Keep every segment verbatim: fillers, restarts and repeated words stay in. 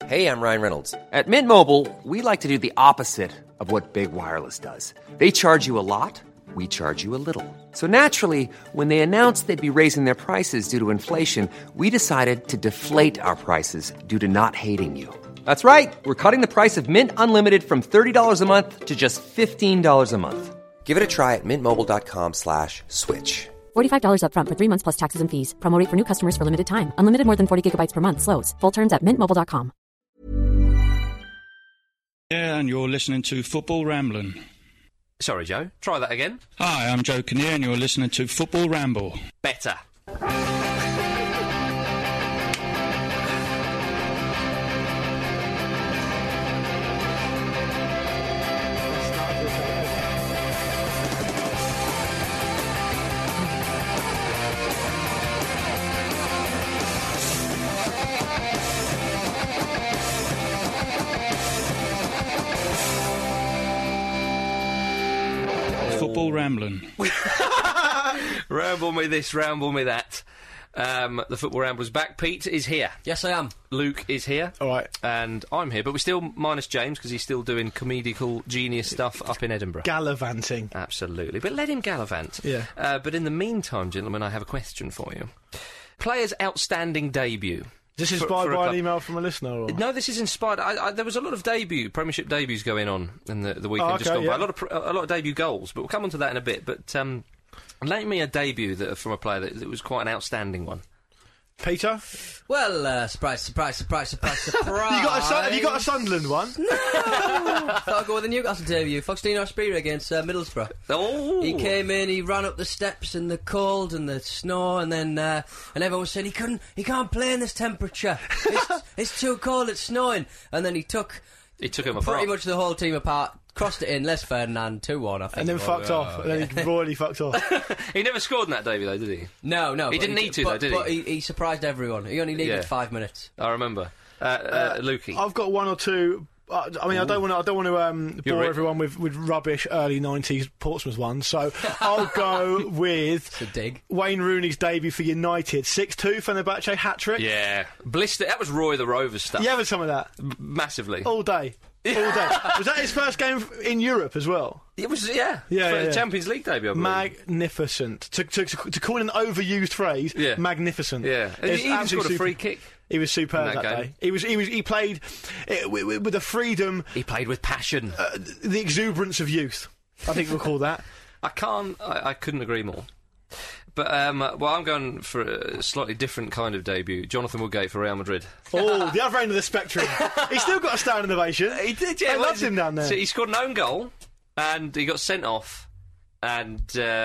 Hey, I'm Ryan Reynolds. At Mint Mobile, we like to do the opposite of what Big Wireless does. They charge you a lot, we charge you a little. So naturally, when they announced they'd be raising their prices due to inflation, we decided to deflate our prices due to not hating you. That's right. We're cutting the price of Mint Unlimited from thirty dollars a month to just fifteen dollars a month. Give it a try at mintmobile.com slash switch. forty-five dollars up front for three months plus taxes and fees. Promo rate for new customers for limited time. Unlimited more than forty gigabytes per month. Slows full terms at mint mobile dot com. Yeah, and you're listening to Football Ramblin'. Sorry, Joe. Try that again. Hi, I'm Joe Kinnear, and you're listening to Football Ramble. Better. Football Ramblin'. Ramble me this, ramble me that. Um, the Football Rambler's back. Pete is here. Yes, I am. Luke is here. All right. And I'm here, but we're still minus James because he's still doing comedical genius stuff up in Edinburgh. Gallivanting. Absolutely. But let him gallivant. Yeah. Uh, but in the meantime, gentlemen, I have a question for you. Player's outstanding debut. This is For- inspired for a by an club. email from a listener? Or? No, this is inspired. I, I, there was a lot of debut, Premiership debuts going on in the, the weekend Oh, just okay, gone by. yeah. A lot of pr- a lot of debut goals, but we'll come on to that in a bit. But um, name me a debut that, from a player that, that was quite an outstanding one. Peter? Well, uh, surprise, surprise, surprise, surprise, surprise. you got a, Sun- have you got a Sunderland one? No! Thought I'd go with the Newcastle debut. Faustino Aspira against uh, Middlesbrough. Oh! He came in, he ran up the steps in the cold and the snow, and then uh, and everyone was saying he couldn't, he can't play in this temperature. It's, it's too cold, it's snowing. And then he took He took him pretty apart. much the whole team apart, crossed it in, Les Ferdinand, two one, I think. And then fucked off. And then he royally fucked off. He never scored in that debut, though, did he? No, no. He but didn't need to, but, though, did he? But he, he surprised everyone. He only needed Yeah. five minutes. I remember. Uh, uh, Lukey. I've got one or two. Uh, I mean, Ooh. I don't want to. I don't want to um, bore right. everyone with, with rubbish early nineties Portsmouth ones. So I'll go with It's a dig. Wayne Rooney's debut for United, six two Fenerbahce hat trick. Yeah. Blister. That was Roy the Rovers stuff. You having some of that? M- massively. All day. All day. Was that his first game f- in Europe as well? It was, yeah. Yeah, For yeah, the yeah. Champions League debut, I believe. Magnificent. To, to, to, to call an overused phrase, Yeah. magnificent. Yeah. It's He even absolutely scored a super- free kick. He was superb In that that, game. day. He was. He was. He played uh, with, with, with the freedom, He played with passion. uh, the exuberance of youth. I think we'll call that. I can't. I, I couldn't agree more. But um, well, I'm going for a slightly different kind of debut. Jonathan Woodgate for Real Madrid. Oh, the other end of the spectrum. He's still got a standing ovation. He did. I Yeah, loved him down there. So he scored an own goal, and he got sent off. And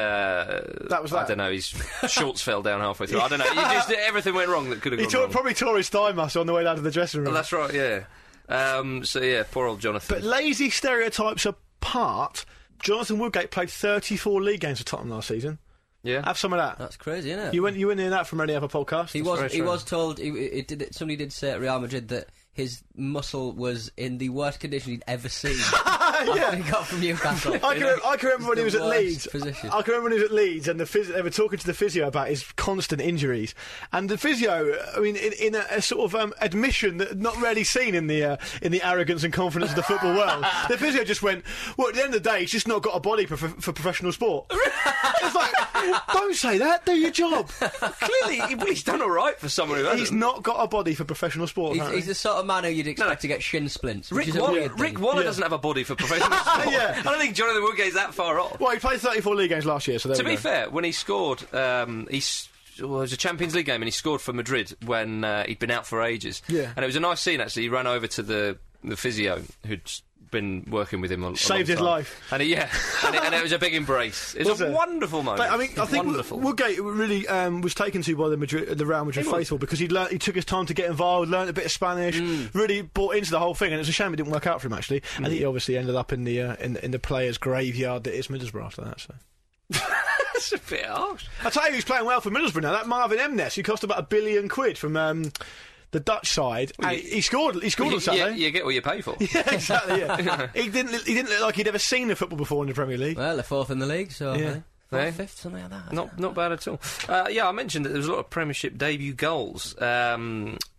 uh, That was I that. don't know. His shorts fell down halfway through. I don't know. You just, everything went wrong that could have He gone tore, wrong. probably tore his thigh muscle on the way down to the dressing room. Well, that's right. Yeah. Um, so yeah, poor old Jonathan. But lazy stereotypes apart, Jonathan Woodgate played thirty-four league games for Tottenham last season. yeah. Have some of that. That's crazy, isn't it? You went. You went in that from any other podcast. He very was. He true. was told. He, it did. Somebody did say at Real Madrid that his muscle was in the worst condition he'd ever seen. yeah. He got from Newcastle. I can, I can remember when he was The at worst Leeds. position. I can remember when he was at Leeds, and the phys- they were talking to the physio about his constant injuries. And the physio, I mean, in, in a, a sort of um, admission that not rarely seen in the uh, in the arrogance and confidence of the football world, the physio just went, "Well, at the end of the day, he's just not got a body for, for professional sport." It's like, don't say that. Do your job. Clearly, he- well, he's done all right for someone who He's hasn't. not got a body for professional sport. He's, apparently. he's the sort of man who you'd expect No. to get shin splints. Which Rick, is a Waller, weird thing. Rick Waller Yeah. doesn't have a body for professional sport. Yeah. I don't think Jonathan Woodgate's that far off. Well, he played thirty-four league games last year, so there To we be go. fair, when he scored, um, he s- well, it was a Champions League game, and he scored for Madrid when uh, he'd been out for ages. Yeah. And it was a nice scene, actually. He ran over to the, the physio who'd s- been working with him a, a Saved long his time. life. And he, yeah, and it, and it was a big embrace. It was, Was a it? wonderful moment. But, I mean, I think wonderful. Woodgate really um, was taken to by the Madrid, the Real Madrid He was. faithful because he learnt, he took his time to get involved, learnt a bit of Spanish, Mm. really bought into the whole thing, and it's a shame it didn't work out for him actually. And he obviously ended up in the uh, in, in the players' graveyard that is Middlesbrough after that. So That's a bit harsh. I tell you, who's playing well for Middlesbrough now. That Marvin Emnes, who cost about a billion quid from um, the Dutch side, Well, and you- he scored. He scored you, on Saturday. you, you get what you pay for. Yeah, exactly. Yeah, he didn't. He didn't look like he'd ever seen the football before in the Premier League. Well, they're fourth in the league, so Yeah. I think fourth, Eh? fifth, something like that. Not not bad at all. Uh, yeah, I mentioned that there was a lot of Premiership debut goals. Um,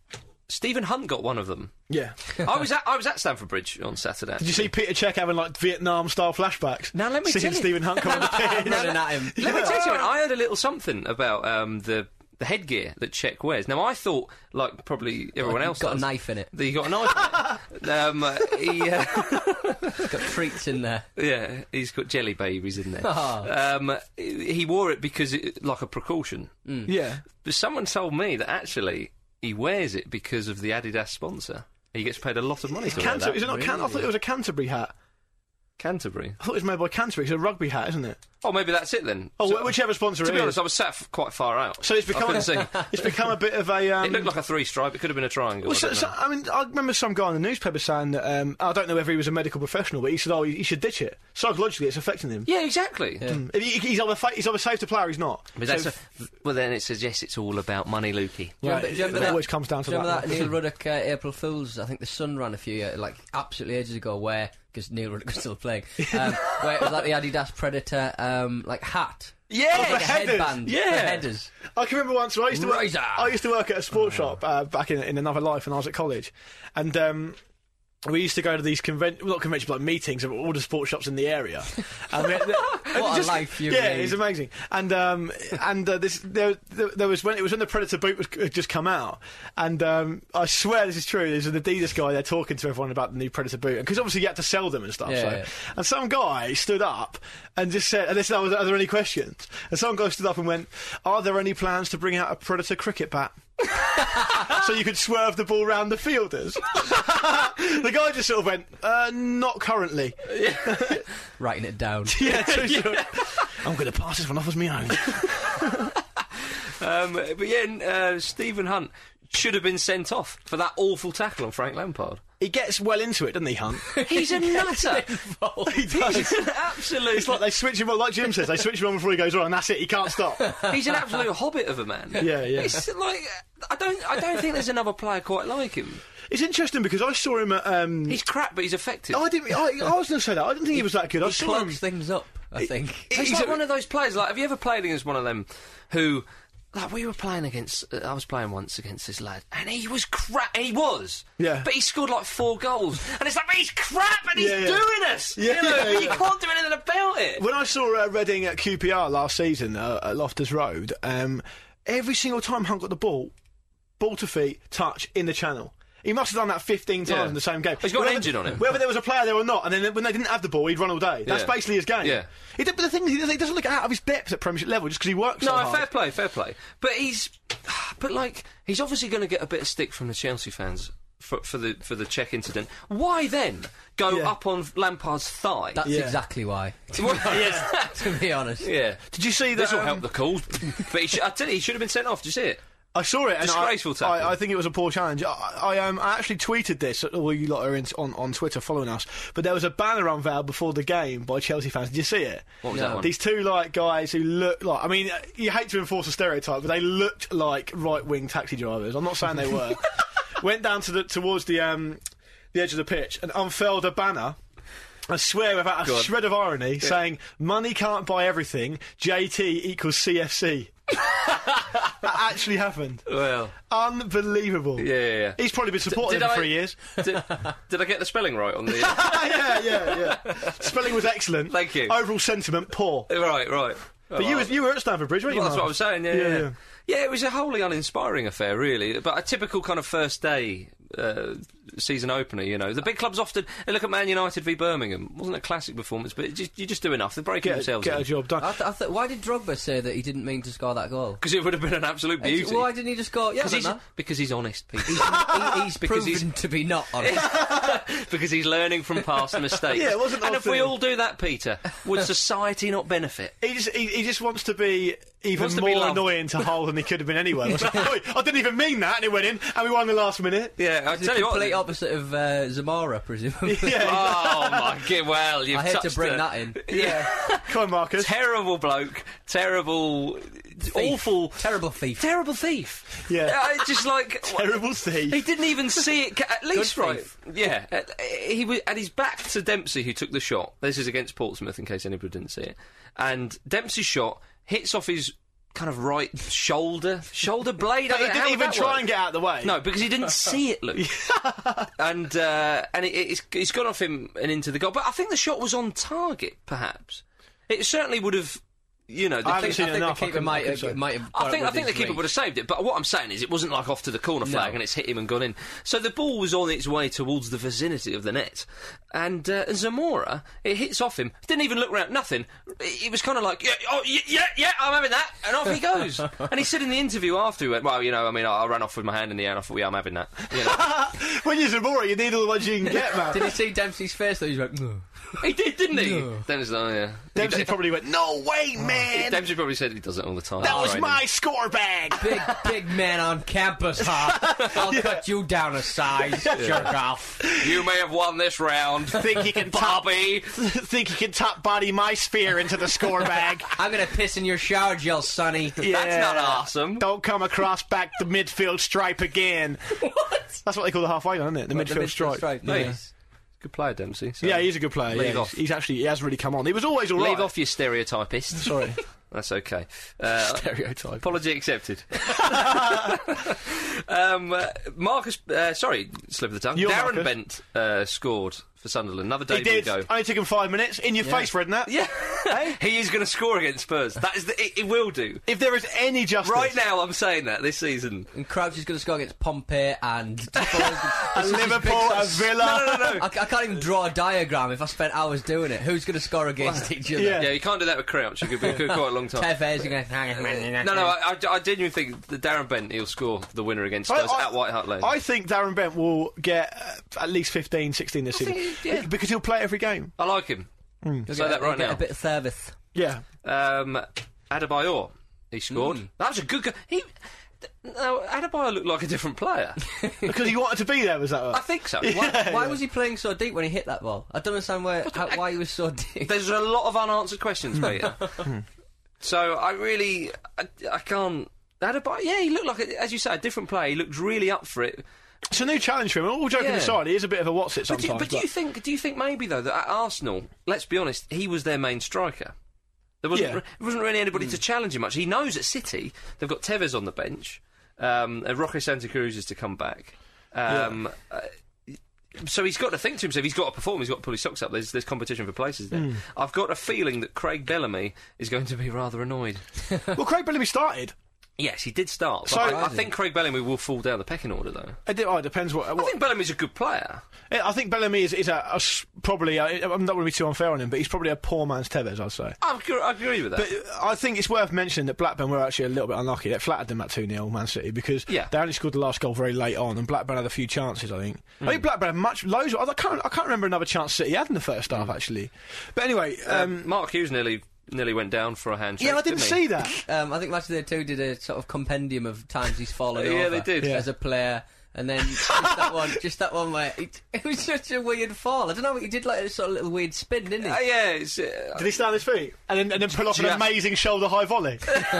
Stephen Hunt got one of them. Yeah. I was at I was at Stamford Bridge on Saturday. Did you see Peter Cech having like Vietnam-style flashbacks? Now let me Seeing tell you- Stephen Hunt come on the pitch. Running at him. Let me tell you something. I heard a little something about um, the the headgear that Cech wears. Now I thought, like probably everyone Like, else, got a does, knife in it. that he got a knife. in it. Um, uh, he, uh, Got treats in there. yeah, he's got jelly babies in there. Oh. Um, he wore it because, it, like a precaution. Yeah. But someone told me that actually he wears it because of the Adidas sponsor. He gets paid a lot of money to wear Canter- that. is it not Can- I thought it was a Canterbury hat. Canterbury. I thought it was made by Canterbury. It's a rugby hat, isn't it? Oh, maybe that's it then. Oh, So- wh- whichever sponsor To it be is. honest, I was sat f- quite far out. So it's become I a, couldn't see. it's become a bit of a. Um, It looked like a three stripe. It could have been a triangle. Well, I so, don't so, know. I mean, I remember some guy in the newspaper saying that. Um, I don't know whether he was a medical professional, but he said, "Oh, he, he should ditch it. Psychologically, it's affecting him. Yeah, exactly. Mm. If he, he's either fa- he's either saved a player, or he's not. But So that's if- a, well, then it suggests it's all about money, Lukey. Do you right, remember- do you remember it that- always comes down to Do you that. remember that Neil Ruddock uh, April Fool's? I think the Sun ran a few years, like absolutely ages ago, where because Neil Ruddock was still playing, um, where it was like the Adidas Predator um, like hat. Yeah, Oh, Like a headers. headband. Yeah. For headers. I can remember once. I used to work. Razor. I used to work at a sports shop uh, back in, in another life when I was at college, and um, we used to go to these convent, well, not conventions, but like meetings of all the sports shops in the area. And we had- and What a just- life you Yeah, lead. it's amazing. And um, and uh, this there, there there was when it was when the Predator boot was had just come out, and um, I swear this is true. There's an Adidas guy there talking to everyone about the new Predator boot, because obviously you had to sell them and stuff. Yeah, so. yeah. And some guy stood up and just said, and they said, "Are there any questions?" And some guy stood up and went, "Are there any plans to bring out a Predator cricket bat?" So you could swerve the ball round the fielders. The guy just sort of went, uh, not currently. Writing it down. Yeah, true story. I'm going to pass this one off as my own. Um, but yeah, uh, Stephen Hunt should have been sent off for that awful tackle on Frank Lampard. He gets well into it, doesn't he, Hunt? He's a nutter. He does. He's an absolute. It's like they switch him on, like Jim says, they switch him on before he goes on, and that's it, he can't stop. He's an absolute hobbit of a man. Yeah, yeah. It's like I don't. I don't think there's another player quite like him. It's interesting because I saw him at... Um, He's crap, but he's effective. I, didn't, I, I was going to say that. I didn't think he was that good. I He saw him... plugs things up, I think. He's he's like a- one of those players. Like, have you ever played against one of them who? Like, we were playing against... Uh, I was playing once against this lad, and he was crap. He was. Yeah. But he scored, like, four goals. And it's like, but he's crap, and he's Yeah, yeah. doing us! Yeah, you know, yeah, but you yeah. can't do anything about it. When I saw uh, Reading at Q P R last season uh, at Loftus Road, um, every single time Hunt got the ball, ball to feet, touch, in the channel. He must have done that fifteen times Yeah. in the same game. He's got an Whether- engine on him. Whether there was a player there or not, and then when they didn't have the ball, he'd run all day. That's Yeah. basically his game. Yeah. He did, but the thing is, he doesn't, he doesn't look out of his depth at Premiership level just because he works so No, hard. fair play, fair play. But he's... But, like, he's obviously going to get a bit of stick from the Chelsea fans for, for the for the Czech incident. Why then go Yeah. up on Lampard's thigh? That's Yeah. exactly why. yeah. To be honest. yeah. Did you see that? This will um, help the cause. But he should, I tell you, he should have been sent off. Did you see it? I saw it. And Disgraceful I, tackle. I, I think it was a poor challenge. I, I, um, I actually tweeted this. All you lot are in, on, on Twitter following us. But there was a banner unveiled before the game by Chelsea fans. Did you see it? What was No. that one? These two like guys who look like. I mean, uh, you hate to enforce a stereotype, but they looked like right-wing taxi drivers. I'm not saying they were. Went down to the towards the um, the edge of the pitch and unfurled a banner. I swear, without a Go on. shred of irony, saying "Money can't buy everything. J T equals C F C." That actually happened. Well, Unbelievable. yeah, yeah, yeah. He's probably been supporting did them for I- three years. did, did I get the spelling right on the... yeah, yeah, yeah. Spelling was excellent. Thank you. Overall sentiment poor. right, right. But you, was, you were at Stamford Bridge, weren't you? Well, that's what I Mark? was saying, yeah, Yeah, yeah. yeah. Yeah, it was a wholly uninspiring affair, really. But a typical kind of first day uh, season opener, you know. The big clubs often... They look at Man United v Birmingham. Wasn't a classic performance, but it just, you just do enough. They're breaking Get, themselves get a in. job done. I th- I th- why did Drogba say that he didn't mean to score that goal? Because it would have been an absolute beauty. Why didn't he just go? Yeah, Because he's, man. because he's honest, Pete. He, he's because proven he's- to be not honest. because he's learning from past mistakes. Yeah, it wasn't and if we often- all do that, Peter, would society not benefit? He just, he, he just wants to be even Wants to be more loved. annoying to Hull than he could have been anyway. I, was like, "Oi, I didn't even mean that, and it went in, and we won the last minute. Yeah, I He's tell the you what. complete opposite of uh, Zamora, presumably. Yeah, Oh my god! Well, you've I hate to touched bring a- that in. Yeah, come on, Marcus. terrible bloke, terrible, awful, Terrible thief. terrible thief. Yeah. Uh, just like Terrible thief. He didn't even see it. ca- At least, Good right? thief. Yeah, uh, he was at his back to Dempsey, who took the shot. This is against Portsmouth, in case anybody didn't see it. And Dempsey's shot hits off his kind of right shoulder, shoulder blade. But I he don't know, didn't how would even that try work? and get out of the way. No, because he didn't see it, Luke. and uh, and it, it's, it's gone off him and into the goal. But I think the shot was on target, perhaps. It certainly would have, you know... The I haven't thing- seen I it think enough. the I keeper couldn't- I might couldn't say. have, might have. I got think it I with think the his keeper reach. would have saved it, but what I'm saying is it wasn't like off to the corner flag No. and it's hit him and gone in. So the ball was on its way towards the vicinity of the net, and uh, Zamora, it hits off him. Didn't even look round, nothing. He was kind of like, yeah, oh, yeah, yeah, yeah, I'm having that, and off he goes. And he said in the interview after, he went, well, you know, I mean, I, I ran off with my hand in the air, and I thought, yeah, I'm having that. You know. When you're Zamora, you need all the ones you can get, man. Did you see Dempsey's face though? He's like, no. He did, didn't he? No. Dempsey, oh, yeah. Dempsey He- probably went, no way, man! Dempsey probably said he does it all the time. That was Training. my score bag! Big, big man on campus, huh? I'll cut you down a size, jerk off. You may have won this round. Think you can top, Bobby. think you can top body my sphere into the score bag? I'm gonna piss in your shower gel, Sonny. Yeah. That's not awesome. Don't come across back the midfield stripe again. What? That's what they call the halfway line, isn't it? The What, midfield, stripe. Mate, Yeah. good player, Dempsey. So Yeah, he's a good player. Leave yeah, off. He's, he's actually he has really come on. He was always all right. Leave off your stereotypist. Sorry, That's okay. Uh, stereotype. apology accepted. um, uh, Marcus, uh, sorry, slip of the tongue. You're Darren Marcus. Bent uh, scored for Sunderland. Another He debut did. go. Only took him five minutes. In your face, Redknapp. Yeah, he is going to score against Spurs. That is the, it, it will do. If there is any justice, Right now, I'm saying that this season. And Crouch is gonna score against Pompey and a Liverpool, a Villa. No, no, no. I, I can't even draw a diagram if I spent hours doing it. Who's going to score against each other? Yeah. Yeah, you can't do that with Crouch. It could be could quite a long time. Tevez, you're going No, no, I, I, I genuinely think that Darren Bent, he'll score the winner against I- us I- at White Hart Lane. I think Darren Bent will get uh, at least fifteen, sixteen this season. think he- yeah. Because he'll play every game. I like him. Mm. Say that right now. A bit of service. Yeah. Um, Adebayor, he scored. Mm. That was a good go. He, no, Adebayor looked like a different player. Because he wanted to be there, was that I right? think so. Why, why was he playing so deep when he hit that ball? I don't understand why, how, why he was so deep. There's a lot of unanswered questions, Peter. So I really, I, I can't. Adebayor, yeah, he looked like, a, as you say, a different player. He looked really up for it. It's a new challenge for him. All joking Yeah. aside, he is a bit of a what's it But, sometimes. do, but do you think? Do you think maybe though that at Arsenal, let's be honest, he was their main striker. There wasn't, Yeah. there wasn't really anybody to challenge him much. He knows at City they've got Tevez on the bench, um, and Roque Santa Cruz is to come back. Um, uh, so he's got to think to himself. He's got to perform. He's got to pull his socks up. There's, there's competition for places there. I've got a feeling that Craig Bellamy is going to be rather annoyed. Well, Craig Bellamy started. Yes, he did start. But So- I, I think Craig Bellamy will fall down the pecking order, though. It, de- oh, it depends what. I what think Bellamy's a good player. I think Bellamy is, is a, a s- probably. A, I'm not going to be too unfair on him, but he's probably a poor man's Tevez, I'd say. I agree, I agree with that. But uh, I think it's worth mentioning that Blackburn were actually a little bit unlucky. They flattered them at two nil, Man City, because Yeah. they only scored the last goal very late on, and Blackburn had a few chances, I think. Hmm. I think Blackburn had much, loads of, I can't, I can't remember another chance City had in the first half, actually. But anyway, um, um, Mark Hughes nearly nearly went down for a handshake. yeah, I didn't he? see that. Um, I think Match of the Two did a sort of compendium of times he's fallen over. Yeah, they did. Yeah. As a player. And then just that one, just that one where it, it was such a weird fall. I don't know, he did like a sort of little weird spin, didn't he? Uh, yeah, it's, uh, Did he stand on his feet? And then, and then pull off an Yeah. amazing shoulder high volley?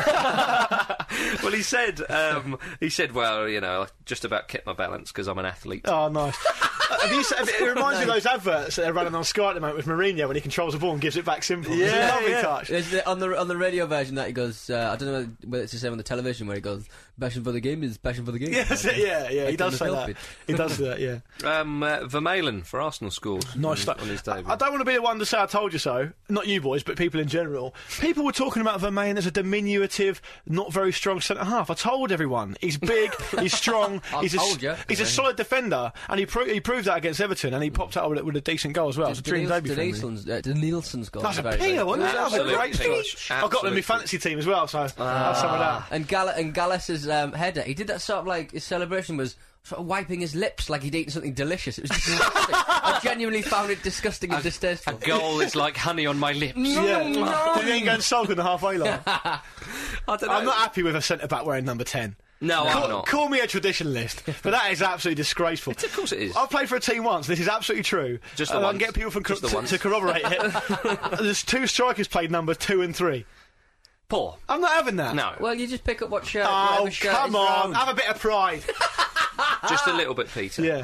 well, he said, um, he said, well, you know, I just about kept my balance because I'm an athlete. Oh, nice. Uh, have you, se- have- it reminds me of those adverts that they're running on Sky at the moment with Mourinho when he controls the ball and gives it back simple. It's a lovely touch. There's the, on the on the radio version that he goes, uh, I don't know whether- whether it's the same on the television where he goes, passion for the game is passion for the game. Yeah, that's it, yeah, yeah, he Like does on say the that. pulpit. He does do that, yeah. Um, uh, Vermaelen for Arsenal scored Nice on, stuff. on his debut. I don't want to be the one to say I told you so. Not you boys, but people in general. People were talking about Vermaelen as a diminutive, not very strong centre half. I told everyone he's big, he's strong, I he's a, told you. he's a solid defender, and he, pro- he proved that against Everton, and he popped out with, a- with a decent goal as well. It's a dream debut for him. Nielsen's, uh, the Nielsen's goal. That's a was very, pinger, very wasn't it? That was a Absolute great pinger. speech. I've got them in my Absolute fantasy team as well, so I'll have some of that. And Gall- and Gallas's um, header, he did that sort of like, his celebration was sort of wiping his lips like he'd eaten something delicious. It was disgusting. I genuinely found it disgusting and A distasteful. goal is like honey on my lips. Yeah. Did he then go and sulk on the halfway line? I don't know. I'm not happy with a centre back wearing number ten. No, I'm Call, not. call me a traditionalist, but that is absolutely disgraceful. Of course it is. I've played for a team once. This is absolutely true. Just the and I once. can get people from Just the to, once. to corroborate it. There's two strikers played number two and three. Poor. I'm not having that. No, Well, you just pick up what shirt, Oh, whatever shirt come is on. round. Have a bit of pride. just a little bit, Peter. yeah.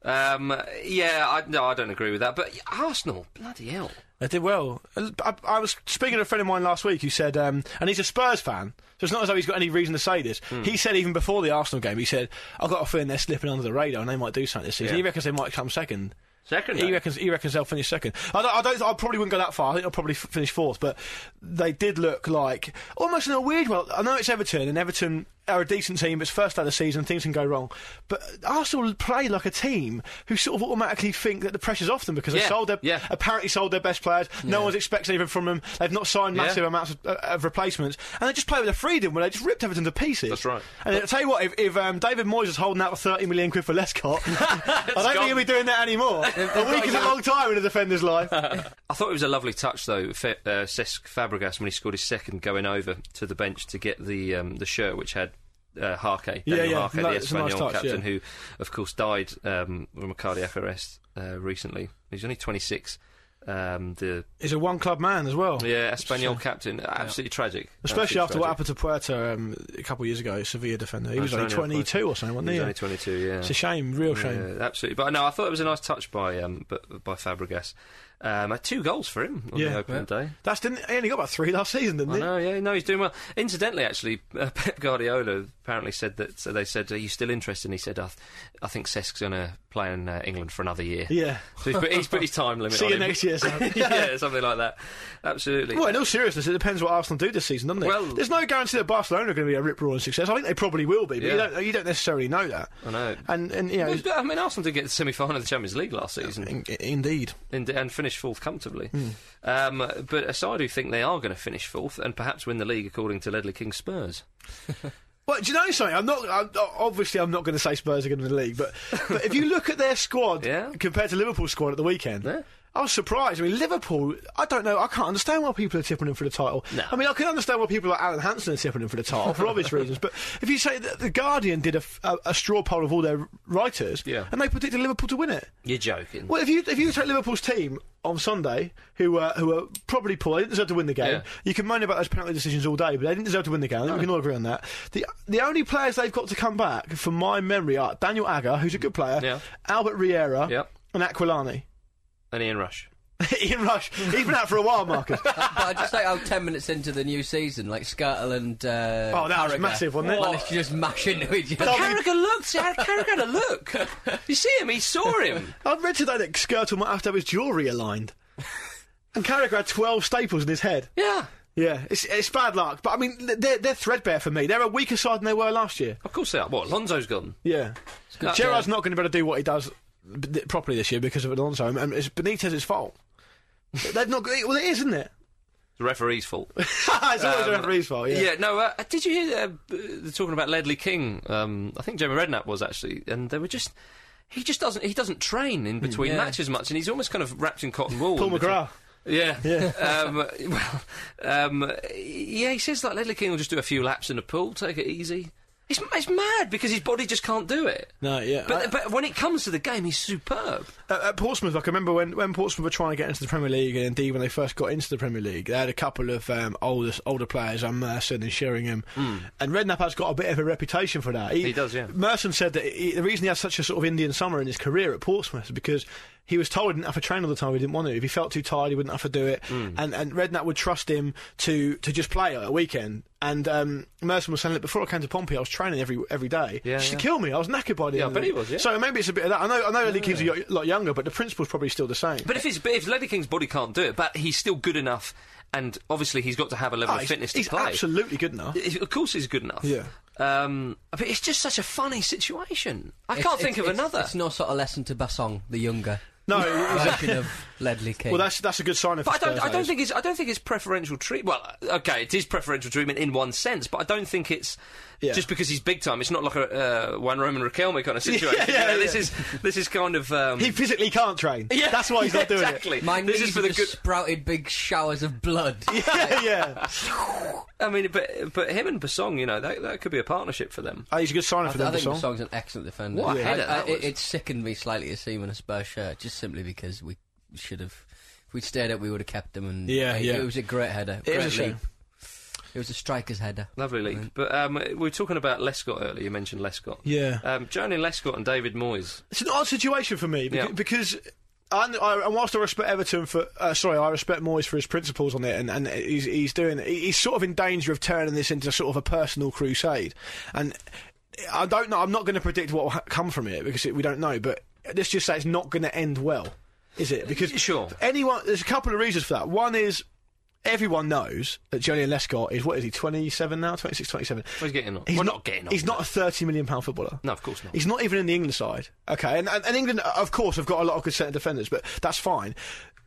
Um, yeah, I, no, I don't agree with that. But Arsenal, bloody hell. They did well. I, I was speaking to a friend of mine last week who said, um, and he's a Spurs fan, so it's not as though he's got any reason to say this. Mm. He said even before the Arsenal game, he said, I've got a feeling they're slipping under the radar and they might do something this season. Yeah. He reckons they might come second. Second? He reckons, he reckons they'll finish second. I don't, I don't, I probably wouldn't go that far. I think they'll probably f- finish fourth, but they did look like, almost in a weird way. I know it's Everton, and Everton are a decent team, but it's first day of the season, things can go wrong. But Arsenal play like a team who sort of automatically think that the pressure's off them because Yeah, they sold their, yeah. apparently sold their best players. No one's expecting anything from them. They've not signed Yeah. massive amounts of, uh, of replacements, and they just play with a freedom where they just ripped Everton to pieces. That's right. And I'll tell you what, if, if um, David Moyes is holding out for thirty million quid for Lescott, I don't think he'll be doing that anymore. A week is a long time in a defender's life. I thought it was a lovely touch, though, Fe- uh, Cesc Fabregas, when he scored his second, going over to the bench to get the um, the shirt which had uh, Harke, Yeah, Daniel yeah, Harke, no, the it's a nice Espanyol touch, captain, yeah. who, of course, died um, from a cardiac arrest uh, recently. He's only twenty-six. Um, the He's a one-club man as well. yeah, Espanyol captain, absolutely tragic. Especially Absolutely after what tragic. happened to Puerta um, a couple of years ago, Sevilla defender. He was only Antonio twenty-two Puerta. or something, wasn't He he? was only twenty-two, yeah. It's a shame, real shame. Yeah, absolutely. But no, I thought it was a nice touch by um, b- by Fabregas. Um, had two goals for him on Yeah. the opening day. That's didn't he only got about three last season, didn't I he? know, yeah, no, he's doing well. Incidentally, actually, uh, Pep Guardiola apparently said that. So they said, "Are you still interested?" And he said, "I, th- I think Cesc's going to play in uh, England for another year." Yeah. So he's put, he's put his time limit See on you him. next year, son. yeah, something like that. Absolutely. Well, in all seriousness, it depends what Arsenal do this season, doesn't it? Well- There's no guarantee that Barcelona are going to be a rip-roaring success. I think they probably will be, but you, Yeah. don't, you don't necessarily know that. I know. And, and you know, Well, but, I mean, Arsenal did get the semi-final of the Champions League last season. in, indeed. In, and finished fourth comfortably. Hmm. Um, but aside who think they are going to finish fourth and perhaps win the league, according to Ledley King Spurs. Well, do you know something? I'm not. I'm, obviously, I'm not going to say Spurs are going to win the league, but but if you look at their squad Yeah. compared to Liverpool's squad at the weekend, Yeah. I was surprised. I mean, Liverpool. I don't know. I can't understand why people are tipping them for the title. No. I mean, I can understand why people like Alan Hansen are tipping them for the title for obvious reasons. But if you say that the Guardian did a, f- a- a straw poll of all their writers, Yeah. and they predicted Liverpool to win it. You're joking. Well, if you if you take Liverpool's team on Sunday, who uh, who are probably poor, they didn't deserve to win the game. Yeah. You can moan about those penalty decisions all day, but they didn't deserve to win the game. I think we can all agree on that. The the only players they've got to come back, from my memory, are Daniel Agger, who's a good player, Yeah. Albert Riera, Yeah. and Aquilani. And Ian Rush. Ian Rush, he's been out for a while, Marcus. But I just like how ten minutes into the new season, like Skrtel and uh, Oh, that was Carragher massive, wasn't it? managed to just mash into each other. Carragher looked. Carragher had a look. You see him? He saw him. I read today that Skrtel might have to have his jaw realigned. And Carragher had twelve staples in his head. Yeah. Yeah, it's, it's bad luck. But, I mean, they're, they're threadbare for me. They're a weaker side than they were last year. Of course they are. What? Alonso's gone. Yeah. good. Gerrard's not going to be able to do what he does b- properly this year because of Alonso, and it's Benitez's fault. They've not. Well, it is, isn't it? The referee's fault. It's always the referee's fault. Yeah. Yeah, no, uh, did you hear uh, they're talking about Ledley King? Um, I think Jamie Redknapp was actually, and they were just. He just doesn't. He doesn't train in between Yeah. matches much, and he's almost kind of wrapped in cotton wool. Paul in between- McGrath. Yeah, Yeah. um, well, um, yeah. He says like Ledley King will just do a few laps in the pool, take it easy. It's, it's mad because his body just can't do it. No, yeah. But I- but when it comes to the game, he's superb. At, at Portsmouth, like I remember when, when Portsmouth were trying to get into the Premier League, and indeed when they first got into the Premier League, they had a couple of um, older older players, um, Merson and Sheringham, and Redknapp has got a bit of a reputation for that. He does, yeah. Merson said that he, the reason he had such a sort of Indian summer in his career at Portsmouth is because he was told he didn't have to train all the time. He didn't want to. If he felt too tired, he wouldn't have to do it. And and Redknapp would trust him to to just play at a weekend. And um, Merson was saying, look, before I came to Pompey, I was training every every day. Yeah, Just to yeah. kill me. I was knackered by the Yeah, end I of bet it. he was, yeah. So maybe it's a bit of that. I know I know Ledley King's a y- lot younger, but the principle's probably still the same. But if it's, but if Ledley King's body can't do it, but he's still good enough, and obviously he's got to have a level Ah, of he's, fitness to he's play. absolutely good enough. I- Of course, he's good enough. Yeah. Um, but it's just such a funny situation. I It's- can't it's- think of it's- another. It's no sort of lesson to Bassong, the younger No, version of Ledley King. well, that's that's a good sign of. But I don't. Spurs, I that don't is. think it's. I don't think it's preferential treatment. Well, okay, it is preferential treatment in one sense, but I don't think it's Yeah. just because he's big time. It's not like a uh, Juan Roman Riquelme kind of situation. Yeah, yeah, You know, This yeah. is this is kind of. Um, he physically can't train. yeah, that's why he's not doing exactly. My this knees is for the just good. sprouted big showers of blood. it. Yeah, yeah. I mean, but but him and Bassong, you know, that that could be a partnership for them. Oh, he's a good sign I, for th- I them. think the song. Bassong's an excellent defender. What a I- header I- that it, was. it sickened me slightly to see him in a Spurs shirt, just simply because we should have. If we'd stayed up, we would have kept him. And Yeah, it, yeah. It was a great header. It great is a shame. leap. It was a striker's header. Lovely leap. But um, we were talking about Lescott earlier. You mentioned Lescott. Yeah. Um, Johnny Lescott and David Moyes. It's an odd situation for me because, Yeah. because I, I, and whilst I respect Everton for, uh, sorry, I respect Moyes for his principles on it, and, and he's, he's doing, he's sort of in danger of turning this into sort of a personal crusade. And I don't know, I'm not going to predict what will ha- come from it because it, we don't know, but let's just say it's not going to end well, is it? Because Sure. anyone, there's a couple of reasons for that. One is, everyone knows that Julian Lescott is, what is he, twenty-seven now? twenty-six, twenty-seven? He's getting on. He's Well, not, not getting on. He's not a thirty million pound footballer. No, of course not. He's not even in the England side. Okay, and, and, and England, of course, have got a lot of good centre defenders, but that's fine.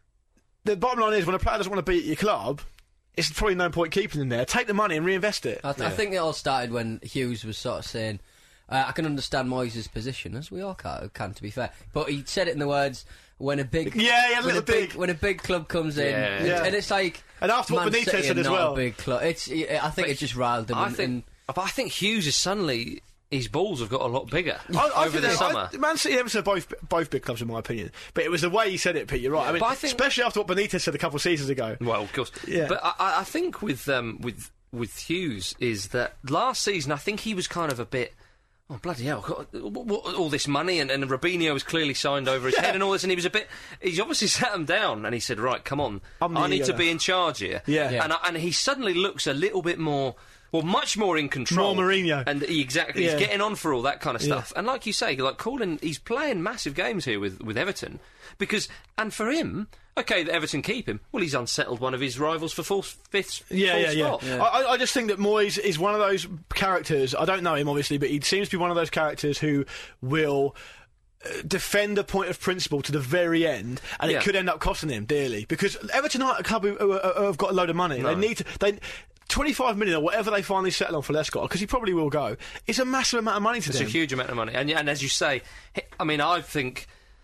The bottom line is, when a player doesn't want to be at your club, it's probably no point keeping him there. Take the money and reinvest it. I, th- I think it all started when Hughes was sort of saying, uh, I can understand Moyes' position, as we all can, can, to be fair. But he said it in the words, when a big... Yeah, he had a when little big, dig. When a big club comes in, Yeah. and, Yeah. and it's like... And after what Man Benitez City said are as not well. a big club. It's, I think But it just riled him. I and, think, and but I think Hughes is suddenly... His balls have got a lot bigger I, I over think the they- summer. I, Man City and Everton are both, both big clubs, in my opinion. But it was the way he said it, Pete, you're right. I mean, but I think- especially after what Benitez said a couple of seasons ago. Well, of course. Yeah. But I, I think with um, with with Hughes is that last season I think he was kind of a bit. Oh bloody hell! God, what, what, all this money and, and Robinho was clearly signed over his Yeah. head and all this, and he was a bit. He's obviously sat him down and he said, "Right, come on, I'm the I need ego to now." be in charge here." Yeah. Yeah. And I, and he suddenly looks a little bit more. Well, much more in control. More Mourinho. And he, exactly, Yeah. he's getting on for all that kind of Yeah. stuff. And like you say, like calling, he's playing massive games here with, with Everton. Because, and for him, okay, that Everton keep him, well, he's unsettled one of his rivals for fourth, fifth, Yeah, fourth yeah, spot. yeah. I, I just think that Moyes is one of those characters. I don't know him obviously, but he seems to be one of those characters who will uh, defend a point of principle to the very end, and Yeah. it could end up costing him dearly because Everton aren't a club who, who, who have got a load of money. No. They need to. They, twenty-five million or whatever they finally settle on for Lescott, because he probably will go, it's a massive amount of money to It's them. a huge amount of money. And, and as you say, he- I mean, I think,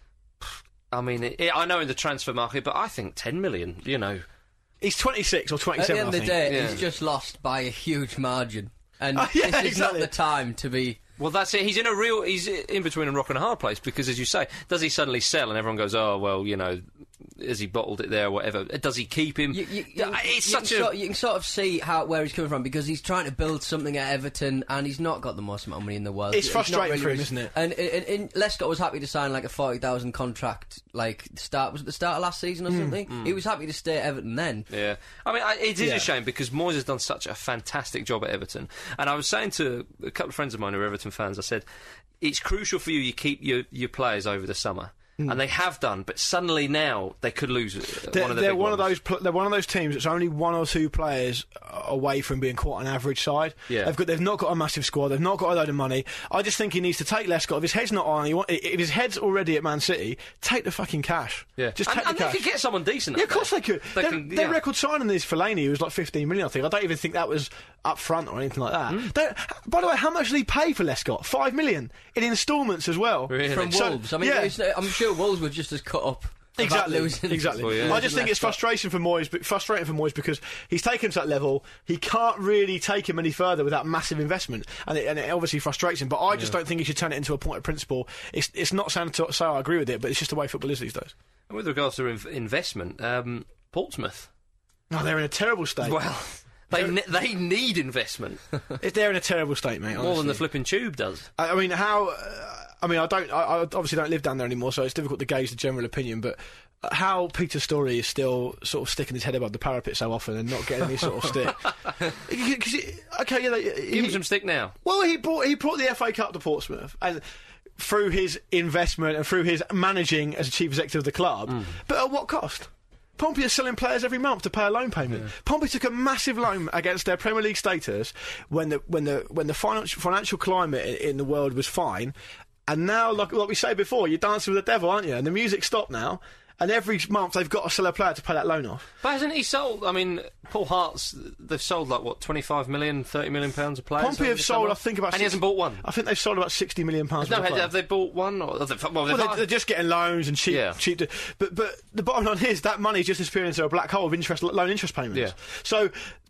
I mean, it, I know in the transfer market, but I think ten million, you know. He's twenty-six or at twenty-seven, the end I of the think. day, Yeah. he's just lost by a huge margin. And Oh, yeah, this is exactly. not the time to be... Well, that's it. He's in a real. He's in between a rock and a hard place because, as you say, does he suddenly sell and everyone goes, "Oh, well, you know, has he bottled it there or whatever?" Does he keep him? You, you, Yeah, you- it's you such can a. sort, you can sort of see how where he's coming from because he's trying to build something at Everton and he's not got the most amount of money in the world. It's He's not frustrating for him, res- isn't it? And, and, and Lescott was happy to sign like a forty thousand contract, like start was it the start of last season or Hmm. something. He was happy to stay at Everton then. Yeah, I mean, I, it is Yeah. a shame because Moyes has done such a fantastic job at Everton. And I was saying to a couple of friends of mine who are Everton fans, I said, it's crucial for you you keep your, your players over the summer. And they have done, but suddenly now they could lose uh, They're, one of the they're big one of ones. those. Pl- they're one of those teams that's only one or two players uh, away from being quite an average side. Yeah. They've got. They've not got a massive squad. They've not got a load of money. I just think he needs to take Lescott. If his head's not on, he want, if his head's already at Man City, take the fucking cash. Yeah, just and, take and the they cash. could get someone decent. Yeah, up of course there. they could. They their can- their yeah. record signing is Fellaini, was like fifteen million, I think. I don't even think that was up front or anything like that. Hmm. They- by the way, how much did he pay for Lescott? Five million in instalments as well. Really? From So- Wolves. I mean, yeah. it's- I'm sure Wolves were just as cut up. about Exactly, losing exactly. Well, yeah. I just think it's frustration for Moyes, but frustrating for Moyes because he's taken to that level. He can't really take him any further without massive investment, and it, and it obviously frustrates him. But I just don't think he should turn it into a point of principle. It's it's not saying to say I agree with it, but it's just the way football is these days. And with regards to inv- investment, um, Portsmouth. No, they're in a terrible state. Well, they ne- they need investment If they're in a terrible state, mate. more than honestly. the flipping tube does. I, I mean, how? Uh, I mean, I don't. I, I obviously don't live down there anymore, so it's difficult to gauge the general opinion. But uh, how Peter Storey is still sort of sticking his head above the parapet so often and not getting any sort of stick. 'Cause he- okay, yeah, they- Give him he- some stick now. Well, he brought he brought the F A Cup to Portsmouth, and through his investment and through his managing as a chief executive of the club, but at what cost? Pompey are selling players every month to pay a loan payment. Yeah. Pompey took a massive loan against their Premier League status when the when the when the financial financial climate in, in the world was fine, and now, like, like we say before, you're dancing with the devil, aren't you? And the music stopped now. And every month they've got to sell a player to pay that loan off. But hasn't he sold? I mean, Paul Hart's. They've sold like what, twenty-five million, thirty million pounds of players. Pompey over have the sold, summer? I think, about. And he six- hasn't bought one. I think they've sold about sixty million pounds. No, worth of have, players. have they bought one? Or have they, well, Well, they've- they're, they're just getting loans and cheap, Yeah. cheap. To, but but the bottom line is that money is just disappearing into a black hole of interest, loan interest payments. Yeah. So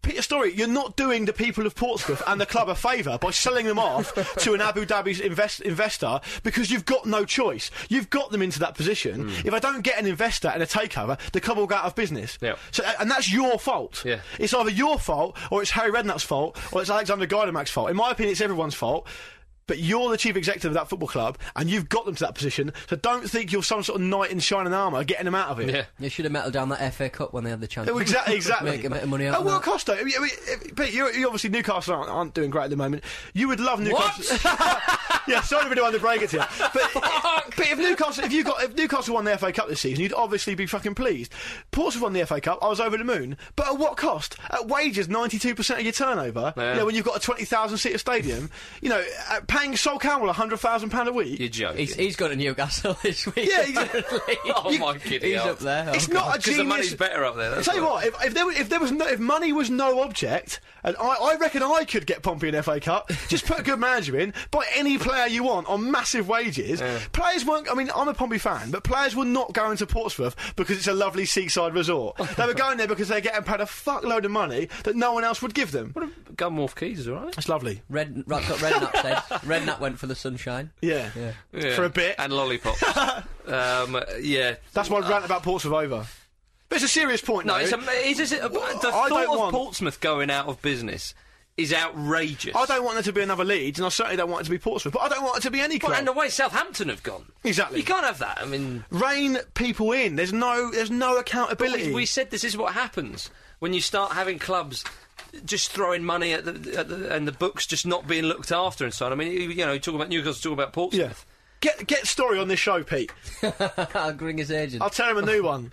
Peter Story, you're not doing the people of Portsmouth and the club a favour by selling them off to an Abu Dhabi invest- investor because you've got no choice. You've got them into that position. Mm. If I don't get an investor and a takeover, the club will go out of business. Yep. So, and that's your fault. Yeah. It's either your fault, or it's Harry Redknapp's fault, or it's Alexander Gaidamak's fault. In my opinion, it's everyone's fault. But you're the chief executive of that football club, and you've got them to that position, so don't think you're some sort of knight in shining armour getting them out of it. Yeah. You should have meddled down that F A Cup when they had the chance. Oh, exactly, exactly. Make a bit of money out At of what that. cost, though? I mean, I mean, if- Pete, you're, you obviously Newcastle aren't, aren't doing great at the moment. You would love Newcastle. Yeah, sorry for anyone to break it to you. But, but if Newcastle, if you got, if Newcastle won the F A Cup this season, you'd obviously be fucking pleased. Portsmouth won the F A Cup. I was over the moon. But at what cost? At wages, ninety-two percent of your turnover. Yeah. You know, when you've got a twenty thousand seater stadium. You know, uh, paying Sol Campbell a hundred thousand pound a week. You're joking. He's, he's gone to Newcastle this week. Yeah, exactly. Oh my kidding He's hell. up there. It's Oh, not God. a Because genius. the money's better up there. I'll That's tell you why. what, if, if there was, if there was no, if money was no object, and I, I reckon I could get Pompey an F A Cup. Just put a good manager in, buy any player you want on massive wages. Yeah. Players won't. I mean, I'm a Pompey fan, but players were not going to Portsmouth because it's a lovely seaside resort. They were going there because they're getting paid a fuckload of money that no one else would give them. Gunwharf Keys is alright. It's lovely. Red, right, got Redknapp said. Redknapp went for the sunshine. Yeah. Yeah. Yeah. For a bit. And lollipops. um, yeah. That's my rant about Portsmouth over. But it's a serious point. No, though. it's a, it's, it's a, the I thought don't of want- Portsmouth going out of business is outrageous. I don't want there to be another Leeds, and I certainly don't want it to be Portsmouth. But I don't want it to be any club. Well, and the way Southampton have gone. Exactly. You can't have that. I mean, Rein people in. There's no. There's no accountability. we, we said this is what happens when you start having clubs just throwing money at the, at the and the books just not being looked after and so on. I mean, you, you know, you talk about Newcastle, talk about Portsmouth. Yeah. Get get Story on this show, Pete. I'll bring his agent. I'll tell him a new one.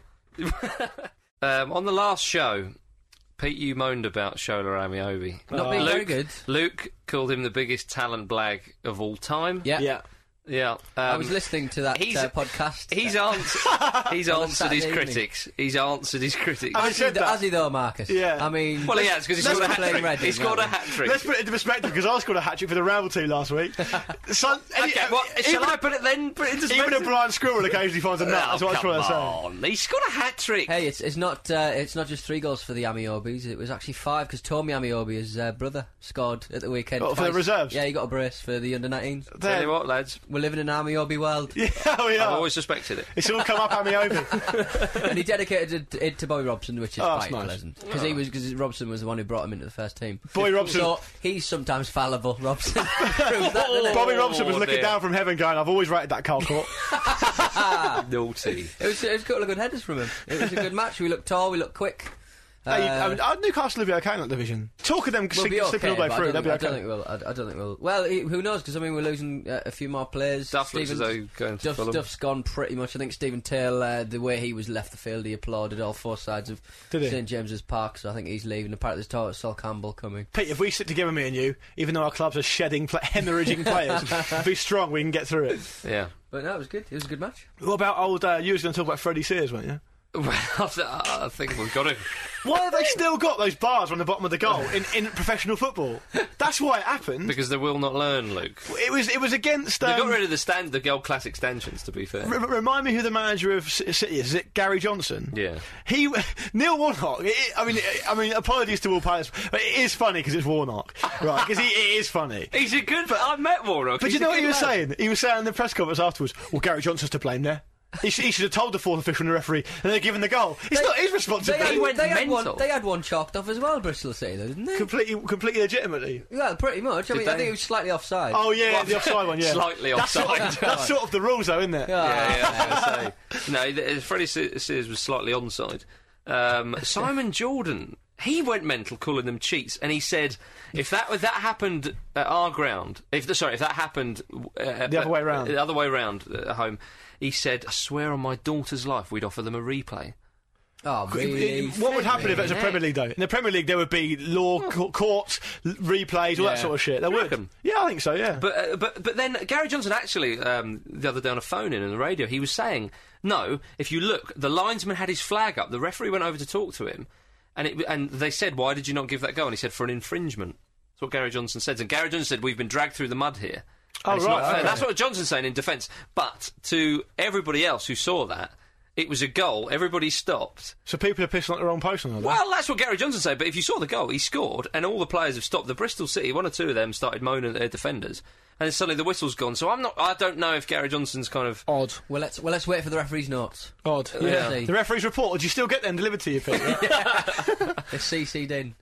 Um, on the last show, Pete, you moaned about Shola Amiobi. Not being Luke, very good. Luke called him the biggest talent blag of all time. Yeah. Yeah. Yeah. Um, I was listening to that he's- uh, podcast. He's answered. He's On a answered his Saturday evening. critics. He's answered his critics. I Has he, said that. has he though, Marcus? Yeah. I mean, Well, he has because he let's scored a not hat blame trick. Reading, He scored a right? hat trick. Let's put it into perspective because I scored a hat trick for the Ramble team last week. Son, Okay, well, shall I put it then? Put it into Even a perspective? blind squirrel occasionally finds a nut. Oh, That's what I'm come trying to say. on. He scored a hat trick. Hey, it's it's not uh, it's not just three goals for the Amiobis. It was actually five because Tommy Amiobi, his uh, brother, scored at the weekend. Oh, for the twice. reserves? Yeah, he got a brace for the under nineteens. Tell you what, lads. We're living in Amiobi world. Yeah, we I've are. always suspected it. It's all come up Amiobi. And he dedicated it, it to Bobby Robson, which is Oh, quite that's nice. pleasant because he was because Robson was the one who brought him into the first team. Bobby Robson. So he's sometimes fallible. Robson. Proved that, didn't it? Bobby Robson was Oh, looking dear. down from heaven going, I've always rated that Carl Court. Naughty. It was, it was a couple of good headers from him. It was a good match. We looked tall. We looked quick. Hey, Uh, I mean, uh, Newcastle will be okay in that division. Talk of them We'll sink, be okay, slipping all the way but I through. don't, They'll think, be I don't okay. think we'll. I, I don't think we'll. Well, he, who knows? Because I mean, we're losing uh, a few more players. Duff looks as though Stevens- going to Duff, Fulham. Duff's gone pretty much. I think Stephen Taylor, uh, the way he was left the field, he applauded all four sides of Did he? St James's Park. So I think he's leaving. Apparently, there's talk of Sol Campbell coming. Pete, if we sit together, me and you, even though our clubs are shedding, pla hemorrhaging players, be strong, we can get through it. Yeah. But no, it was good. It was a good match. What about old, uh, you was going to talk about Freddie Sears, weren't you? Well, I think we've got to. Why have they still got those bars on the bottom of the goal in, in professional football? That's why it happened. Because they will not learn, Luke. It was, it was against... They Um, got rid of the stand, the old classic stanchions, to be fair. R- remind me who the manager of C- City is. Is it Gary Johnson? Yeah. He, Neil Warnock. It, I mean, it, I mean, apologies to all players, but it is funny because it's Warnock, right? Because it is funny. He's a good. I met Warnock. But He's you know a what he good was lad. saying? He was saying in the press conference afterwards, well, Gary Johnson's to blame there. He, sh- he should have told the fourth official and the referee, and they're given the goal. It's They- not his They responsibility. had, went they, had mental. one, they had one chalked off as well, Bristol City, though, didn't they? completely, completely legitimately. Yeah, pretty much. I Did mean, I they? think it was slightly offside. Oh yeah, Well, the offside one. Yeah, slightly that's Sort offside. of, that's sort of the rules, though, isn't it? Ah. Yeah, yeah, I was gonna say. No, th- Freddie Se- Sears was slightly onside. Um, Simon Jordan, he went mental calling them cheats, and he said if that if that happened at our ground, if the, sorry, if that happened uh, The other way round. the other way round uh, at home, he said, I swear on my daughter's life, we'd offer them a replay. Oh, really? What would happen if it was a Yeah. Premier League, though? In the Premier League, there would be law, co- courts, l- replays, all that Yeah. sort of shit. There You would. reckon? Yeah, I think so, yeah. But uh, but but then Gary Johnson actually um, the other day on a phone in on the radio, he was saying no. If you look, the linesman had his flag up. The referee went over to talk to him, and it, and they said, "Why did you not give that goal?" And he said, "For an infringement." That's what Gary Johnson said. And Gary Johnson said, "We've been dragged through the mud here." Oh, And it's right, not fair. okay. That's what Johnson's saying in defence. But to everybody else who saw that, it was a goal, everybody stopped. So people are pissing at the wrong post on that. Well, that's what Gary Johnson said, but if you saw the goal, he scored, and all the players have stopped. The Bristol City, one or two of them started moaning at their defenders, and then suddenly the whistle's gone. So I'm not, I don't know if Gary Johnson's kind of... Odd. Well, let's well let's wait for the referee's notes. Odd. Yeah. Yeah. The referee's report, did you still get them delivered to you, Peter? It's C C'd in.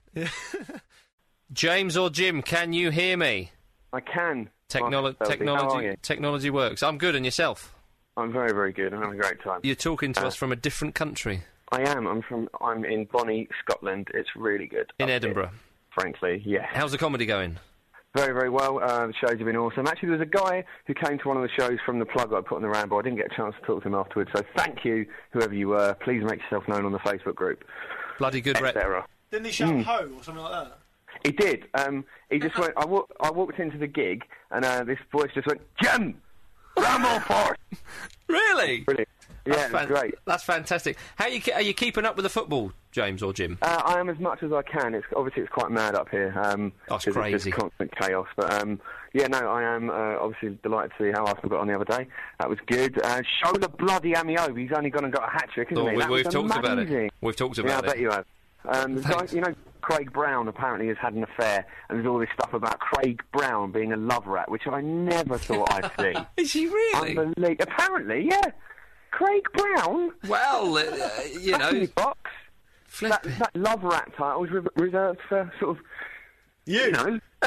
James or Jim, can you hear me? I can. Technolo- Marcus Felty, how are technology, you? technology works. I'm good, and yourself? I'm very, very good. I'm having a great time. You're talking to Uh, us from a different country. I am. I'm from. I'm in Bonnie, Scotland. It's really good. In up Edinburgh. here, frankly, yeah. How's the comedy going? Very, very well. Uh, the shows have been awesome. Actually, there was a guy who came to one of the shows from the plug that I put on the Ramble. I didn't get a chance to talk to him afterwards, so thank you, whoever you were. Please make yourself known on the Facebook group. Bloody good et rep. cetera. Didn't he shout ho or something like that? He did. Um, he just went. I, wa- I walked into the gig, and uh, this voice just went, "Jim, Ramble Force." Really? Brilliant. Yeah, That's it was fan- great. That's fantastic. How you ke- are you keeping up with the football, James or Jim? Uh, I am as much as I can. It's obviously it's quite mad up here. Um, Oh, it's 'cause crazy. It's just constant chaos. But um, yeah, no, I am uh, obviously delighted to see how Arsenal got on the other day. That was good. Uh, show the bloody Amiobi. He's only gone and got a hat trick, isn't Oh, he? we, That we've was talked about it. amazing. We've talked Yeah, about I bet it. you have. Um, the guy, Thanks. you know, Craig Brown apparently has had an affair, and there's all this stuff about Craig Brown being a love rat, which I never thought I'd see. Is he really? Unbelie- apparently, yeah. Craig Brown. Well, uh, you Back in know, his box. That, that love rat title is re- reserved for sort of, You? you know,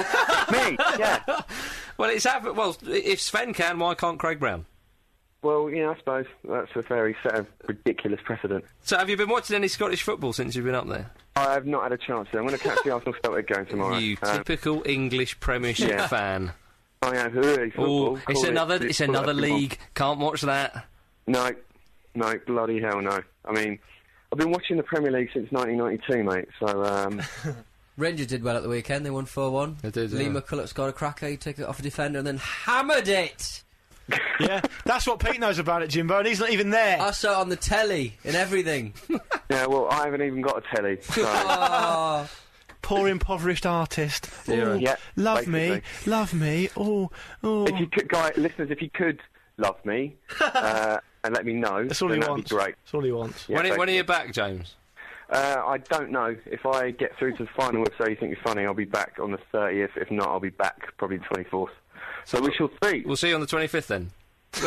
me. Yeah. well, it's happened. Well, if Sven can, why can't Craig Brown? Well, you know, I suppose that's a very set of ridiculous precedent. So, have you been watching any Scottish football since you've been up there? I have not had a chance to. I'm going to catch the Arsenal Celtic game tomorrow. You Um, typical English Premiership yeah. fan. I am. Hey, football, Oh, it's call another. it, It's call it another what you want. league. Can't watch that. No, no, bloody hell no. I mean, I've been watching the Premier League since nineteen ninety-two, mate. So, um, Rangers did well at the weekend. They won four one. They did, Lee yeah. McCulloch scored a cracker. He took it off a defender and then hammered it. Yeah, that's what Pete knows about it, Jimbo, and he's not even there. I saw it on the telly and everything. yeah. Well, I haven't even got a telly. So, Oh, Poor impoverished artist. Yeah. Ooh, Yeah, love me, basically. love me. Oh, oh. if you could, guys, listeners, if you could love me uh, and let me know, That's all then he that'd wants. be great. That's all he wants. Yeah, when, are, when are basically. you back, James? Uh, I don't know. If I get through to the final with So You Think You're Funny, I'll be back on the thirtieth. If not, I'll be back probably the twenty-fourth. So we shall see. We'll see you on the twenty-fifth then. Are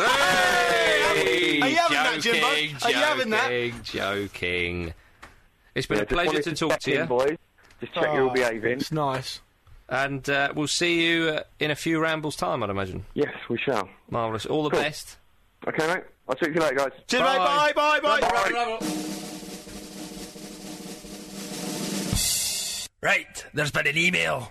you having that, Jimbo? Joking, Are you having that? joking, joking. It's been Yeah, a just pleasure wanted to talk check to in, you, boys. Just check you're all Oh, behaving. It's nice. and uh, we'll see you uh, in a few rambles' time, I'd imagine. Yes, we shall. Marvellous. All the Cool. best. Okay, mate. I'll speak to you later, guys. Jimbo, Bye. bye, bye, bye. Bye. Right, there's been an email.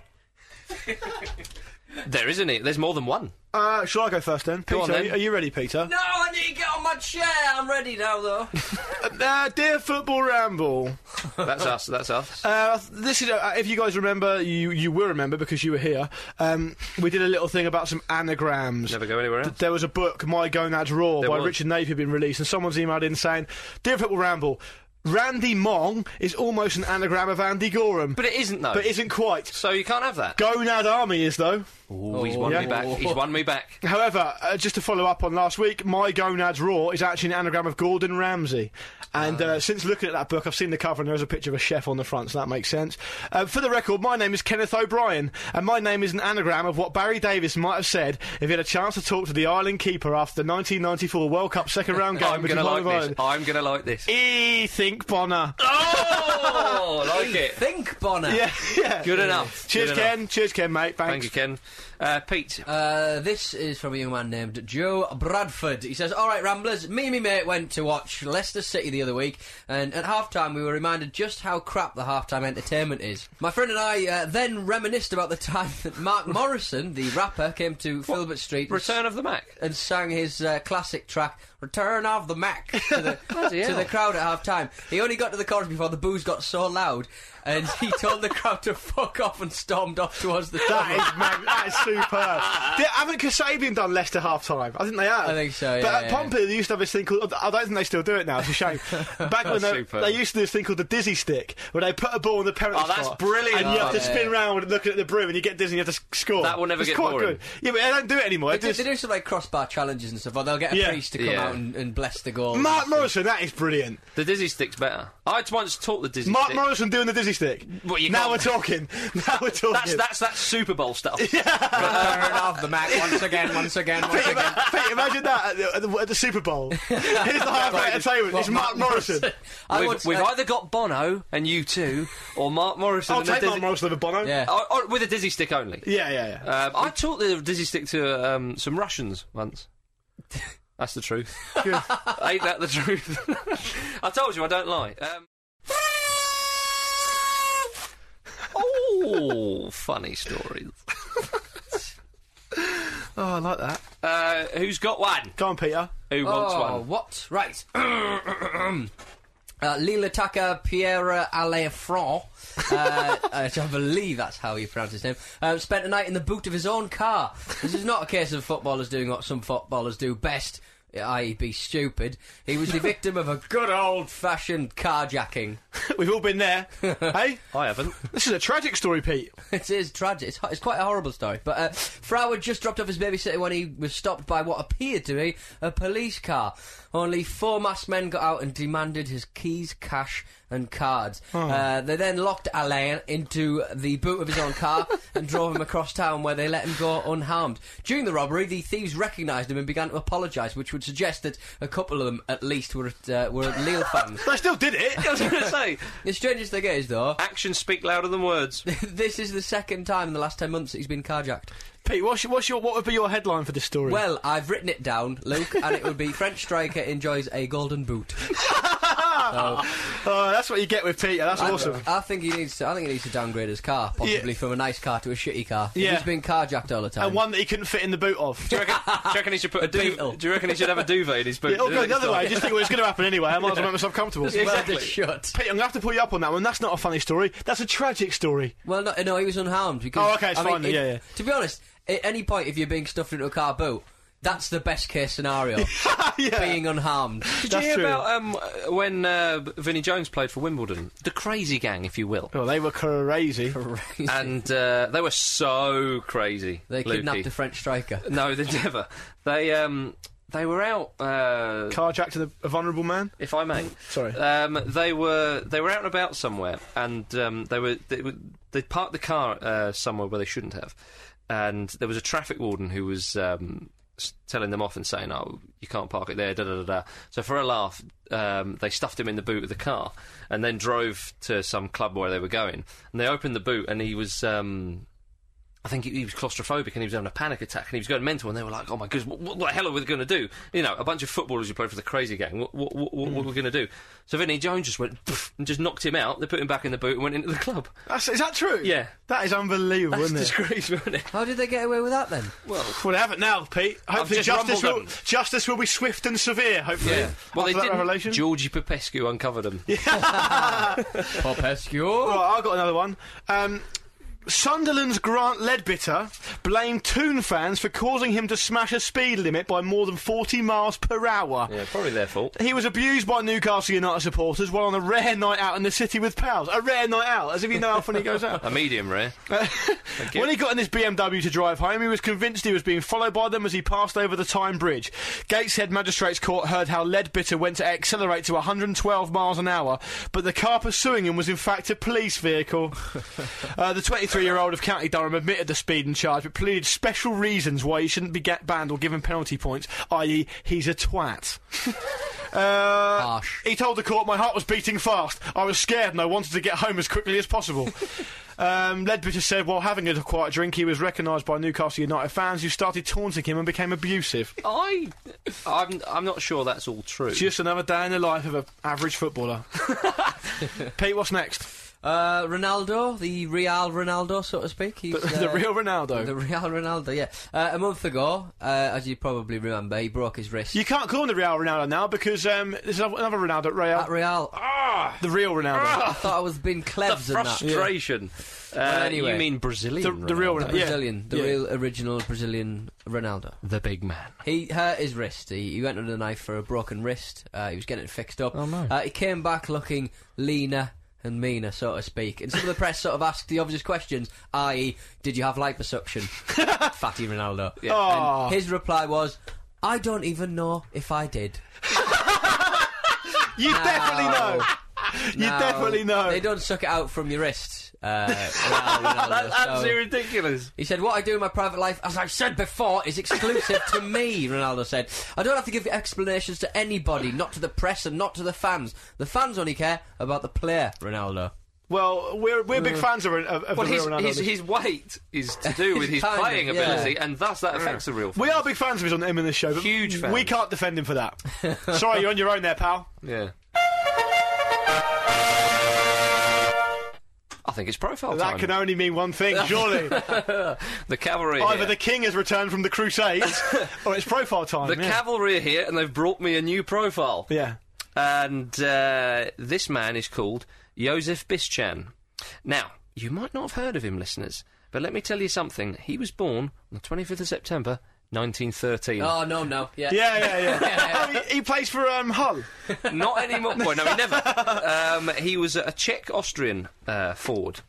There isn't it? There's more than one. Uh, shall I go first then? Go Peter, on, then. are you ready, Peter? no, I need to get on my chair. I'm ready now, though. Uh, dear Football Ramble, That's us. That's us. uh, this is uh, if you guys remember, you you will remember because you were here. Um, we did a little thing about some anagrams. Never go anywhere else. There was a book, My Gonads Raw, There by was. Richard Napier, been released, and someone's emailed in saying, "Dear Football Ramble, Randy Mong is almost an anagram of Andy Gorham, But it isn't though. but isn't quite. So you can't have that. Gonad Army is though." Ooh, he's won yeah. me back. He's won me back. However, uh, just to follow up on last week, My Gonads Raw is actually an anagram of Gordon Ramsay. And uh, since looking at that book, I've seen the cover and there's a picture of a chef on the front, so that makes sense. Uh, for the record, my name is Kenneth O'Brien, and my name is an anagram of what Barry Davis might have said if he had a chance to talk to the Ireland keeper after the nineteen ninety-four World Cup second round game I'm between gonna like Ireland this. and I'm gonna like this. E. Think Bonner. Oh, I like it. Think, Bonner. Yeah, yeah. Good enough. Cheers, Good enough. Ken. Cheers, Ken, mate. Thanks. Thank you, Ken. Uh, Pete. Uh, this is from a young man named Joe Bradford. He says, "All right, Ramblers, me and my mate went to watch Leicester City the other week, and at half-time we were reminded just how crap the half-time entertainment is. My friend and I uh, then reminisced about the time that Mark Morrison, the rapper, came to Filbert Street and Return of the Mac. and sang his uh, classic track "Return of the Mac" to the, Bloody to hell. the crowd at half time. He only got to the chorus before the boos got so loud, and he told the crowd to fuck off and stormed off towards the That tunnel. is mag- that is superb. Did, haven't Kasabian done Leicester half time? I think they have. I think so, But yeah, at yeah. Pompey, they used to have this thing called. I don't think they still do it now. It's a shame. Back when they, superb. they used to do this thing called the dizzy stick, where they put a ball in the penalty Oh, that's spot, brilliant. and you have Oh, to yeah. spin round and looking at the broom, and you get dizzy, and you have to s- score. That will never It's get quite boring. good. Yeah, but they don't do it anymore. They They do, just- they do some like crossbar challenges and stuff, or they'll get a Yeah. priest to come Yeah. out and, and bless the goal. Mark Morrison, that is brilliant. The dizzy stick's better. I once taught the dizzy Mark stick. Morrison doing the dizzy stick. Well, you now can't- we're talking. Now we're talking. That's that's that Super Bowl stuff. Turn off the Mac once again, once again, once Pete, again. ima- Pete, imagine that at the, at the, at the Super Bowl. Here's the highlight entertainment. It's Mark Morrison. I We've, once- we've I- either got Bono and you two, or Mark Morrison. I'll and the take dizzy- Mark Morrison over Bono. Yeah. Oh, oh, with a dizzy stick only. Yeah, yeah, yeah. Um, I taught the dizzy stick to um, some Russians once. That's the truth. Ain't that the truth? I told you I don't lie. Um, oh, funny stories. Oh, I like that. Uh, who's got one? Go on, Peter. Who wants Oh, one? what? Right. Uh, Lila Tucker Pierre Alefranc, uh, I believe that's how you pronounce his name, uh, spent a night in the boot of his own car. This is not a case of footballers doing what some footballers do best, that is be stupid. He was the victim of a good old-fashioned carjacking. We've all been there. Hey? I haven't. This is a tragic story, Pete. It is tragic. It's, it's quite a horrible story. But uh, Frau had just dropped off his babysitter when he was stopped by what appeared to be a police car. Only four masked men got out and demanded his keys, cash and cards. Uh, they then locked Alain into the boot of his own car and drove him across town where they let him go unharmed. During the robbery, the thieves recognised him and began to apologise, which would suggest that a couple of them, at least, were at, uh, were at Lille fans. They still did it. I was going to say, The strangest thing is, though, actions speak louder than words. this is the second time in the last ten months that he's been carjacked. Pete, what's your, what's your, what would be your headline for this story? Well, I've written it down, Luke, and it would be French striker enjoys a golden boot. So, Oh, that's what you get with Peter. That's I, awesome. I think he needs to. I think he needs to downgrade his car, possibly Yeah. from a nice car to a shitty car. Yeah. He's been carjacked all the time. And one that he couldn't fit in the boot of. Do you reckon, do you reckon he should put a Beetle. duvet? Do you reckon he should have a duvet in his boot? Yeah, I'll go the other way. Just think, well, it's going to happen anyway. I might as well make myself comfortable. Just weld exactly. it shut. Pete, I'm going to have to pull you up on that one. That's not a funny story. That's a tragic story. Well, no, no, he was unharmed. Because, Oh, okay, it's I mean, fine then, if- yeah, yeah. To be honest, at any point, if you're being stuffed into a car boot, that's the best case scenario. Yeah. Being unharmed. Did That's you hear true. about um, when uh, Vinnie Jones played for Wimbledon? The crazy gang, if you will. Oh, they were crazy. Crazy. And uh, they were so crazy. They Lukey. kidnapped a French striker. No, they never. They um, they were out. Uh, Carjacked to the, a vulnerable man. if I may. Sorry. Um, they were they were out and about somewhere, and um, they were they were they parked the car uh, somewhere where they shouldn't have, and there was a traffic warden who was um, s- telling them off and saying, "Oh, you can't park it there." Da da da da. So for a laugh, um, they stuffed him in the boot of the car, and then drove to some club where they were going. And they opened the boot, and he was. Um, I think he, he was claustrophobic and he was having a panic attack and he was going mental, and they were like, "Oh my goodness, what, what the hell are we going to do?" You know, a bunch of footballers who played for the crazy gang. What, what, what, what, what are we going to do? So Vinnie Jones just went poof, and just knocked him out. They put him back in the boot and went into the club. That's, is that true? Yeah. That is unbelievable, That's isn't it? disgraceful, isn't it? How did they get away with that then? Well, Well, they haven't now, Pete. Hopefully, just justice will, rumbled them. justice will be swift and severe. Hopefully, yeah. Well, they after that didn't. revelation. Georgie Popescu uncovered him. Popescu. Right, I've got another one. Um, Sunderland's Grant Ledbetter blamed Toon fans for causing him to smash a speed limit by more than forty miles per hour. Yeah, probably their fault. He was abused by Newcastle United supporters while on a rare night out in the city with pals. A rare night out, as if you know how often he goes out. A medium rare. you. When he got in his B M W to drive home, he was convinced he was being followed by them as he passed over the Tyne Bridge. Gateshead Magistrates Court heard how Ledbetter went to accelerate to one hundred twelve miles an hour, but the car pursuing him was in fact a police vehicle. uh, the twenty-three-year-old of County Durham admitted the speeding charge, but pleaded special reasons why he shouldn't be get banned or given penalty points, that is he's a twat. Uh, Harsh. He told the court, "My heart was beating fast. I was scared and I wanted to get home as quickly as possible." um, Ledbetter said while having a quiet drink, he was recognised by Newcastle United fans who started taunting him and became abusive. I, I'm, I'm not sure that's all true. Just another day in the life of an average footballer. Pete, what's next? Uh, Ronaldo, the Real Ronaldo, so to speak. He's, The, the uh, real Ronaldo. The Real Ronaldo, yeah. Uh, a month ago, uh, as you probably remember, he broke his wrist. You can't call him the Real Ronaldo now because um, there's another Ronaldo at Real. At Real. The real Ronaldo. I thought I was being The clever than that. frustration. Uh, Well, anyway. you mean Brazilian? The- the real Ronaldo. The Yeah. Brazilian, the Yeah. real original Brazilian Ronaldo. The big man. He hurt his wrist. He, he went under the knife for a broken wrist. Uh, he was getting it fixed up. Oh, no. Uh, he came back looking leaner and meaner, so to speak. And some of the press sort of asked the obvious questions, that is, did you have liposuction? Fatty Ronaldo. Yeah. Oh. And his reply was, I don't even know if I did. You definitely know. You No, definitely know. They don't suck it out from your wrist. Uh, Ronaldo, Ronaldo, That's so- absolutely ridiculous. He said, what I do in my private life, as I said before, is exclusive to me, Ronaldo said. I don't have to give explanations to anybody, not to the press and not to the fans. The fans only care about the player, Ronaldo. Well, we're we're big fans of, of, of Well, the his, real Ronaldo. his, his weight is to do with his Kind of, playing yeah. ability, and thus that affects the real. we are big fans of his on him in this show, but Huge fans. we can't defend him for that. Sorry, you're on your own there, pal. Yeah. I think it's profile That time. can only mean one thing, surely. The cavalry. Either here. the king has returned from the Crusades, or it's profile time. The yeah. cavalry are here, and they've brought me a new profile. Yeah. And uh, this man is called Josef Bischan. Now, you might not have heard of him, listeners, but let me tell you something. He was born on the twenty-fifth of September, nineteen thirteen. Oh, no, no. Yeah. Yeah, yeah, yeah. Yeah. Oh, he, he plays for um, Hull. Not anymore. Well, no, he never. Um, he was a Czech-Austrian uh, forward.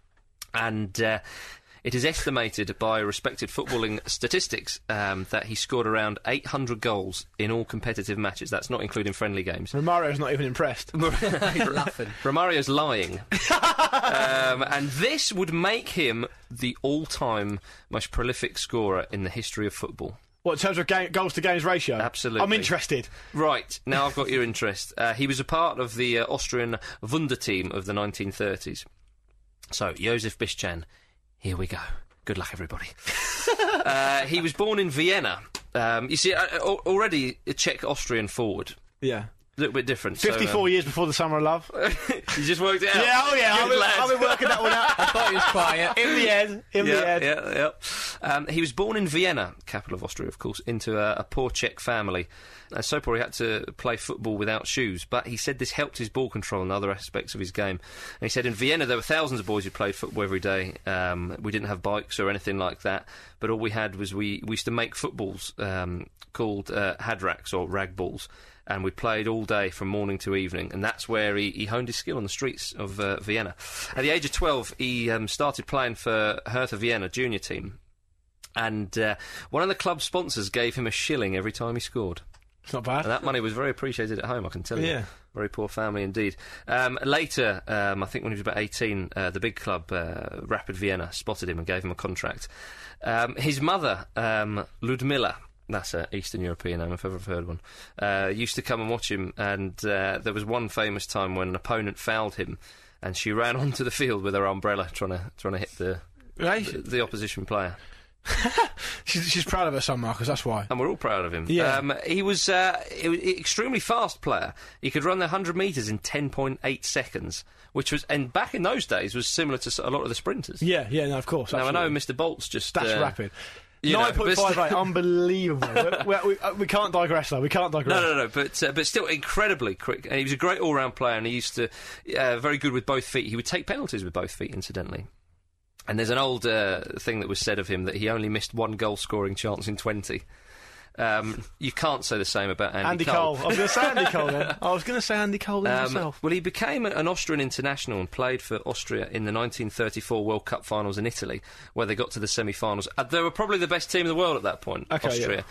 And uh, it is estimated by respected footballing statistics um, that he scored around eight hundred goals in all competitive matches. That's not including friendly games. Romario's not even impressed. He's laughing. Romario's lying. um, and this would make him the all-time most prolific scorer in the history of football. What, in terms of game, goals to games ratio? Absolutely. I'm interested. Right, now I've got your interest. Uh, he was a part of the uh, Austrian Wunder team of the nineteen thirties. So, Josef Bischan, here we go. Good luck, everybody. uh, he was born in Vienna. Um, you see, uh, al- already a Czech-Austrian forward. Yeah. A little bit different. so, fifty-four um, years before the Summer of Love. You just worked it out. Yeah, oh yeah, Good I've been, lad. I've been working that one out. I thought he was quiet. In the end, in yeah, the end. Yeah, yeah. Um, he was born in Vienna, capital of Austria, of course, into a, a poor Czech family. Uh, so poor he had to play football without shoes, but he said this helped his ball control and other aspects of his game. And he said in Vienna there were thousands of boys who played football every day. Um, we didn't have bikes or anything like that, but all we had was we, we used to make footballs um, called uh, hadraks or rag balls. And we played all day from morning to evening, and that's where he, he honed his skill on the streets of uh, Vienna. At the age of twelve, he um, started playing for Hertha Vienna junior team, and uh, one of the club sponsors gave him a shilling every time he scored. It's not bad. And that money was very appreciated at home, I can tell you. Yeah. Very poor family indeed. Um, later, um, I think when he was about eighteen, uh, the big club, uh, Rapid Vienna, spotted him and gave him a contract. Um, his mother, um, Ludmilla, that's an Eastern European name, if I've ever heard one, uh, used to come and watch him, and uh, there was one famous time when an opponent fouled him, and she ran onto the field with her umbrella trying to trying to hit the Right? the, the opposition player. She's, she's proud of her son, Marcus, that's why. And we're all proud of him. Yeah. Um, he was uh, he was an extremely fast player. He could run the one hundred metres in ten point eight seconds, which was, and back in those days, was similar to a lot of the sprinters. Yeah, yeah, no, of course. Now, I know absolutely. Mister Bolt's just... That's uh, rapid. you know, nine point five eight, but- unbelievable. we, we, we, we can't digress, though. We can't digress. No, no, no, but uh, but still incredibly quick. And he was a great all-round player, and he used to uh, very good with both feet. He would take penalties with both feet, incidentally. And there's an old uh, thing that was said of him that he only missed one goal-scoring chance in twenty. Um, you can't say the same about Andy, Andy Cole. I was going to say Andy Cole then. I was going to say Andy Cole then Um, myself. well, he became an Austrian international and played for Austria in the nineteen thirty-four World Cup finals in Italy, where they got to the semi-finals. Uh, they were probably the best team in the world at that point, Okay, Austria.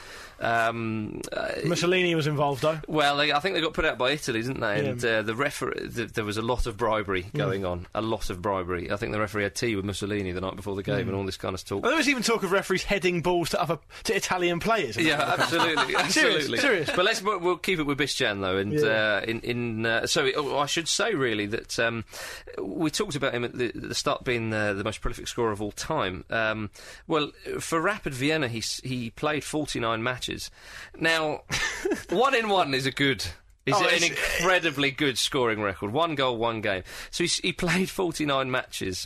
Um, uh, Mussolini was involved, though. well, they, I think they got put out by Italy, didn't they? Yeah. And uh, the referee, the, there was a lot of bribery going on, a lot of bribery. I think the referee had tea with Mussolini the night before the game and all this kind of talk. Well, there was even talk of referees heading balls to other to Italian players. Yeah, absolutely, absolutely. Serious, serious. But let's we'll, we'll keep it with Bischan though, and Yeah. uh, in in uh, so oh, I should say really that um, we talked about him at the, at the start being the, the most prolific scorer of all time. Um, well, for Rapid Vienna, he s- he played forty-nine matches. Now, one in one is a good. Is Oh, an it's- incredibly good scoring record. One goal, one game. So he, s- he played forty-nine matches,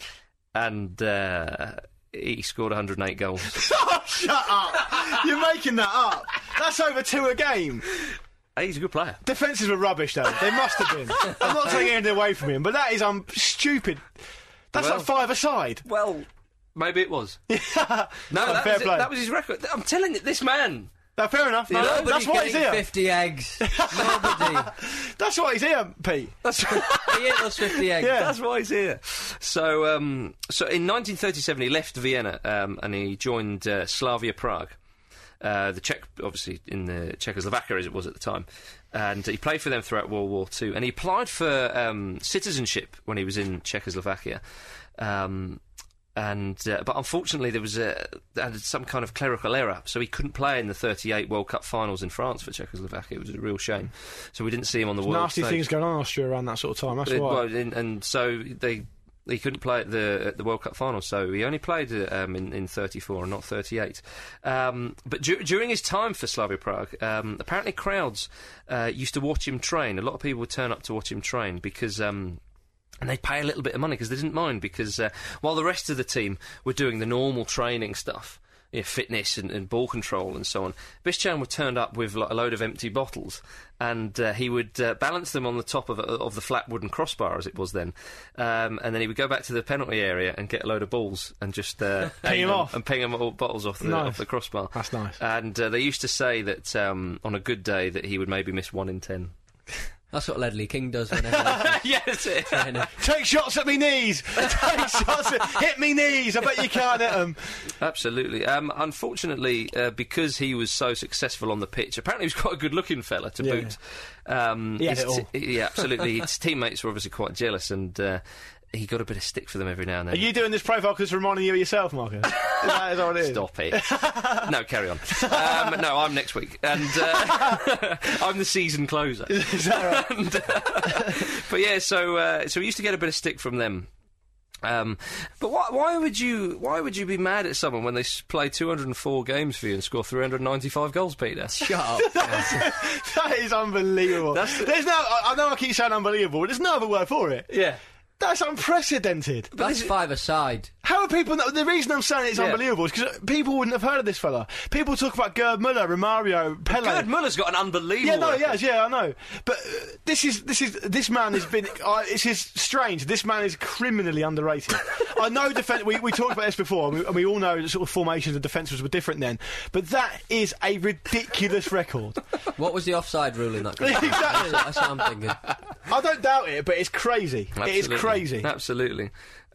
and uh, he scored one hundred eight goals. Oh, shut up! You're making that up. That's over two a game. He's a good player. Defences were rubbish, though. They must have been. I'm not taking anything away from him, but that is um stupid. That's Well- like five aside. Well, maybe it was. no, Oh, that fair was, it, play. that was his record. I'm telling you, this man. No, fair enough. No, Nobody's that's why he's getting here. fifty eggs. Nobody. That's why he's here, Pete. That's He ate those fifty eggs. Yeah. That's why he's here. So, um, so in nineteen thirty-seven, he left Vienna um, and he joined uh, Slavia Prague, uh, the Czech, obviously in the Czechoslovakia as it was at the time, and he played for them throughout World War Two. And he applied for um, citizenship when he was in Czechoslovakia. Um, And uh, but unfortunately, there was a, there had some kind of clerical error, so he couldn't play in the thirty-eight World Cup finals in France for Czechoslovakia. It was a real shame. So we didn't see him on the world Nasty stage. things going on in Austria around that sort of time. That's Uh, why. well, and, and so they he couldn't play at the at the World Cup final, so he only played uh, um, in, in thirty-four and not thirty-eight. Um, but du- during his time for Slavia Prague, um, apparently crowds uh, used to watch him train. A lot of people would turn up to watch him train because. Um, And they'd pay a little bit of money because they didn't mind, because uh, while the rest of the team were doing the normal training stuff, you know, fitness and, and ball control and so on, Bischan would turn up with like, a load of empty bottles, and uh, he would uh, balance them on the top of, a, of the flat wooden crossbar, as it was then, um, and then he would go back to the penalty area and get a load of balls and just uh, Ping aim him them off. and ping them all bottles off the, Nice. off the crossbar. That's nice. And uh, they used to say that um, on a good day that he would maybe miss one in ten. That's what Ledley King does whenever he's Yeah, that's it. training. Take shots at me knees. Take shots at hit me knees. I bet you can't hit them. Absolutely. Um, unfortunately, uh, because he was so successful on the pitch, apparently he was quite a good-looking fella to Yeah. boot. Um, He had his it all. t- yeah, absolutely. His teammates were obviously quite jealous, and uh, he got a bit of stick for them every now and then. Are you doing this profile because it's reminding you of yourself, Marcus? Is that, is that what it is? Stop it. No, carry on. Um, no, I'm next week, and uh, I'm the season closer. Is that right? And, uh, but yeah, so uh, so we used to get a bit of stick from them. Um, but why, why would you why would you be mad at someone when they s- play two hundred four games for you and score three hundred ninety-five goals, Peter? Shut up. That is unbelievable. That's the- There's no. I, I know I keep saying unbelievable, but there's no other word for it. Yeah. That's unprecedented. That's five aside. How are people? Not, the reason I'm saying it's Yeah. unbelievable is because people wouldn't have heard of this fella. People talk about Gerd Müller, Romario, Pele. Gerd Muller's got an unbelievable. Yeah, no, record. yes, yeah, I know. But uh, this is this is this man has been. Uh, it's is strange. This man is criminally underrated. I know defence. We, we talked about this before, and we, and we all know the sort of formations of defences were different then. But that is a ridiculous record. What was the offside rule in that? Exactly. That's what I'm thinking. I don't doubt it, but it's crazy. It is Absolutely. crazy. Absolutely.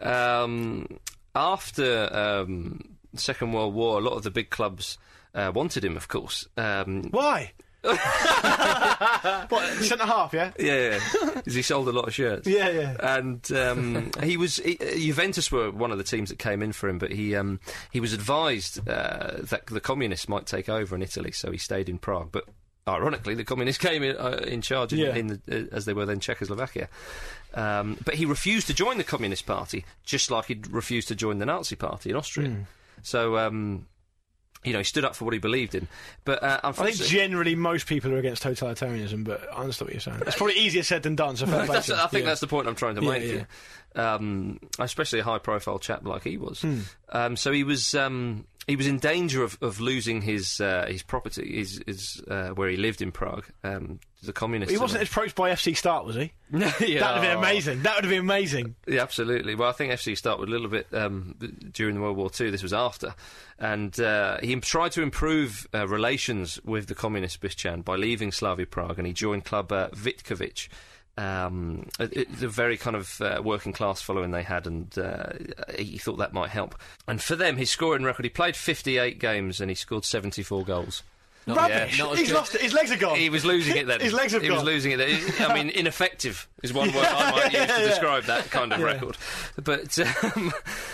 Um, after um, the Second World War, a lot of the big clubs uh, wanted him, of course. Um, Why? What, centre half, yeah? yeah, because he sold a lot of shirts. Yeah, yeah. And um, he was he, uh, Juventus were one of the teams that came in for him, but he um, he was advised uh, that the communists might take over in Italy, so he stayed in Prague. But ironically, the communists came in, uh, in charge in, Yeah. in the, uh, as they were then Czechoslovakia. Um, but he refused to join the Communist Party, just like he'd refused to join the Nazi Party in Austria. Hmm. So. Um, You know, he stood up for what he believed in. But uh, I think unfortunately, generally most people are against totalitarianism, but I understand what you're saying. It's probably easier said than done, so fair play that's, to him. I think Yeah. that's the point I'm trying to Yeah, make yeah. here. Um, especially a high-profile chap like he was. Hmm. Um, so he was um, he was in danger of, of losing his uh, his property, his, his uh, where he lived in Prague. Um, the communists. He wasn't approached by F C Start, was he? yeah, That would have been amazing. That would have been amazing. Yeah, absolutely. Well, I think F C Start was a little bit um, b- during World War Two. This was after, and uh, he im- tried to improve uh, relations with the communist Bischan by leaving Slavia Prague, and he joined club uh, Vitkovic. Um, it, it's a very kind of uh, working class following they had, and uh, he thought that might help. And for them, his scoring record, he played fifty-eight games and he scored seventy-four goals. Not, Rubbish. not as He's good. lost it. His legs are gone. He was losing it then. His legs have he gone. was losing it then. I mean, ineffective is one word I might use to Yeah. describe that kind of Yeah. record. But um,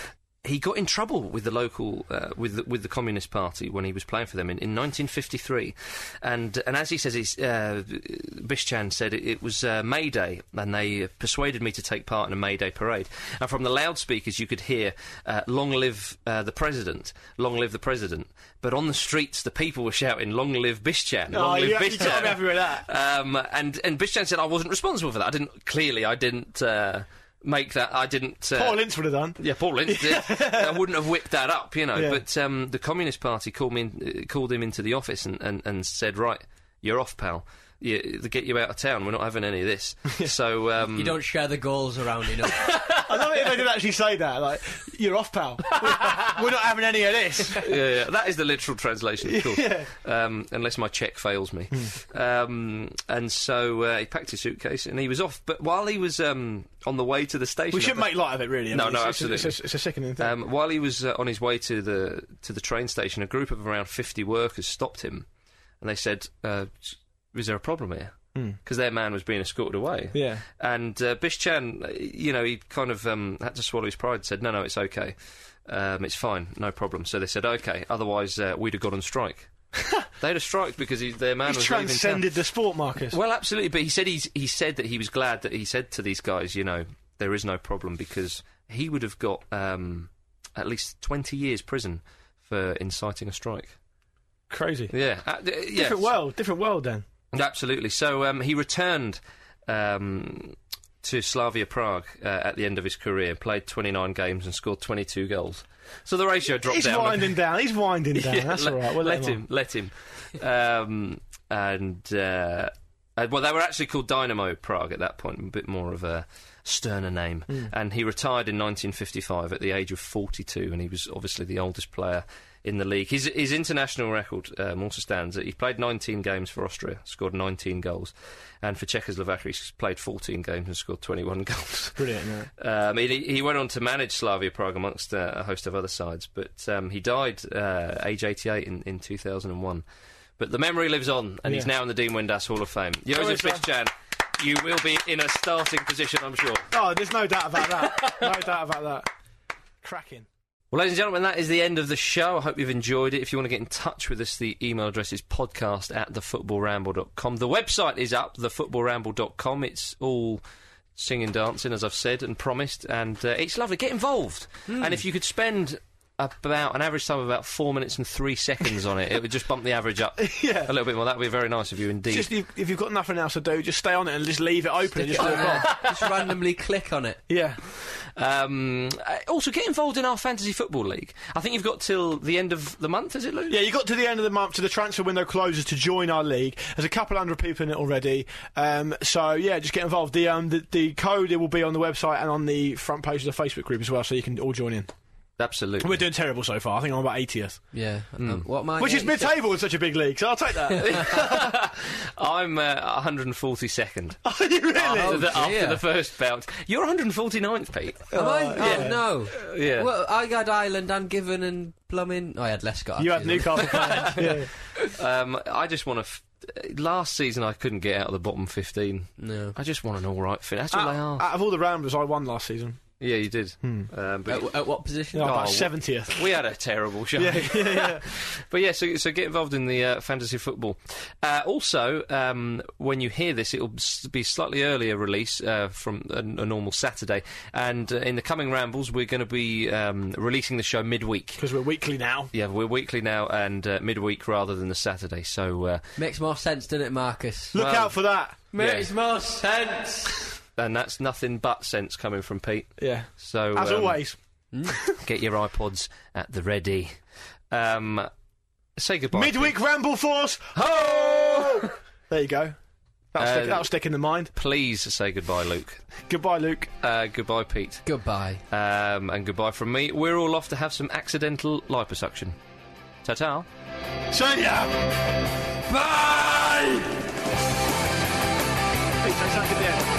he got in trouble with the local, uh, with the, with the Communist Party when he was playing for them in, in nineteen fifty-three, and and as he says, he's, uh, Bischan said it, it was uh, May Day, and they persuaded me to take part in a May Day parade. And from the loudspeakers, you could hear uh, "Long live uh, the President! Long live the President!" But on the streets, the people were shouting "Long live Bischan! Long Oh, live you, Bischan!" you can't be happy with that. Um, and and Bischan said I wasn't responsible for that. I didn't clearly. I didn't uh, make that. I didn't. Uh, Paul Ince would have done. yeah, Paul Ince did. I wouldn't have whipped that up, you know. Yeah. But um, the Communist Party called me, in, uh, called him into the office and, and, and said, "Right, you're off, pal." you, they get you out of town. We're not having any of this. So um, You don't share the goals around enough. I love it if they did actually say that. Like, you're off, pal. We're, we're not having any of this. yeah, yeah, that is the literal translation, of course. Yeah. Um, unless my check fails me. um, and so uh, he packed his suitcase and he was off. But while he was um, on the way to the station, We shouldn't make light of it, really. I No, mean, no, it's, absolutely. It's, it's, a, it's a sickening thing. Um, while he was uh, on his way to the to the train station, a group of around fifty workers stopped him, and they said, uh, "Is there a problem here?" Because their man was being escorted away. Yeah. And uh, Bish Chan, uh, you know, he kind of um, had to swallow his pride. Said, "No, no, it's okay. Um, it's fine, no problem." So they said, "Okay." Otherwise, uh, we'd have gone on strike. They had a strike because he, their man He's was leaving town. transcended the sport, Marcus. Well, absolutely, but he said he's, he said that he was glad that he said to these guys, you know, there is no problem, because he would have got um, at least twenty years prison for inciting a strike. Crazy. Yeah, uh, d- yeah. Different world. Different world, then. Absolutely. So um, he returned um, to Slavia Prague uh, at the end of his career, played twenty-nine games and scored twenty-two goals. So the ratio dropped He's down. winding down. He's winding down. Yeah, That's let, all right. We'll let, let, him, let him. um, and uh, uh, well, they were actually called Dynamo Prague at that point, a bit more of a sterner name. Mm. And he retired in nineteen fifty-five at the age of forty-two, and he was obviously the oldest player in the league. His, his international record um, also stands. He played nineteen games for Austria, scored nineteen goals, and for Czechoslovakia he played fourteen games and scored twenty-one goals. Brilliant, yeah. Um, he, he went on to manage Slavia Prague amongst uh, a host of other sides, but um, he died uh, age eighty-eight in, in two thousand one. But the memory lives on, and he's Yeah. now in the Dean Windass Hall of Fame. Oh, Josef is that- Bišćan, you will be in a starting position, I'm sure. Oh, there's no doubt about that. No doubt about that. Cracking. Well, ladies and gentlemen, that is the end of the show. I hope you've enjoyed it. If you want to get in touch with us, the email address is podcast at the football ramble dot com. The website is up, the football ramble dot com. It's all singing, dancing, as I've said and promised, and uh, it's lovely. Get involved. And if you could spend about an average time of about four minutes and three seconds on it, it would just bump the average up Yeah. a little bit more. That would be very nice of you indeed. Just if, if you've got nothing else to do, just stay on it and just leave it open and just Oh, walk on. yeah. Just randomly click on it. Yeah. Um, uh, also, get involved in our fantasy football league. I think you've got till the end of the month, is it, Lou? Yeah, you got to the end of the month, to the transfer window closes, to join our league. There's a couple hundred people in it already. Um, so, yeah, just get involved. The, um, the the code it will be on the website and on the front page of the Facebook group as well, so you can all join in. Absolutely. We're doing terrible so far. I think I'm about eightieth. Yeah. Um, what am I? Which is eighty-six? mid-table in such a big league, so I'll take that. I'm uh, one hundred forty-second. Are you really? after, the, dear. after the first bout. You're one hundred forty-ninth, Pete. Am I? yeah. Oh, no. Yeah. Well, I had Ireland and Given and Plumbing. Oh, I had Lescott. You had actually. Newcastle fans. Yeah. Um, I just want to... F- last season I couldn't get out of the bottom fifteen. No. I just want an alright finish. That's all they Out, are. out of all the Ramblers, I won last season. Yeah, you did. Um, but At, at what position? Yeah, Oh, about wh- seventieth. we had a terrible show. Yeah, yeah, yeah. But yeah, so, so get involved in the uh, fantasy football. Uh, also, um, when you hear this, it'll s- be slightly earlier release uh, from a, a normal Saturday. And uh, in the coming rambles, we're going to be um, releasing the show midweek. Because we're weekly now. Yeah, we're weekly now and uh, midweek rather than the Saturday. So, uh, Makes more sense, doesn't it, Marcus? Look Well, out for that. Makes more sense. and that's nothing but sense coming from Pete. Yeah. So, As um, always. get your iPods at the ready. Um, say goodbye. Midweek Ramble Force. Ho! There you go. That'll, Uh, stick, that'll stick in the mind. Please say goodbye, Luke. Goodbye, Luke. Uh, goodbye, Pete. Goodbye. Um, and goodbye from me. We're all off to have some accidental liposuction. Ta-ta. See ya! Bye! Hey, say something at the end.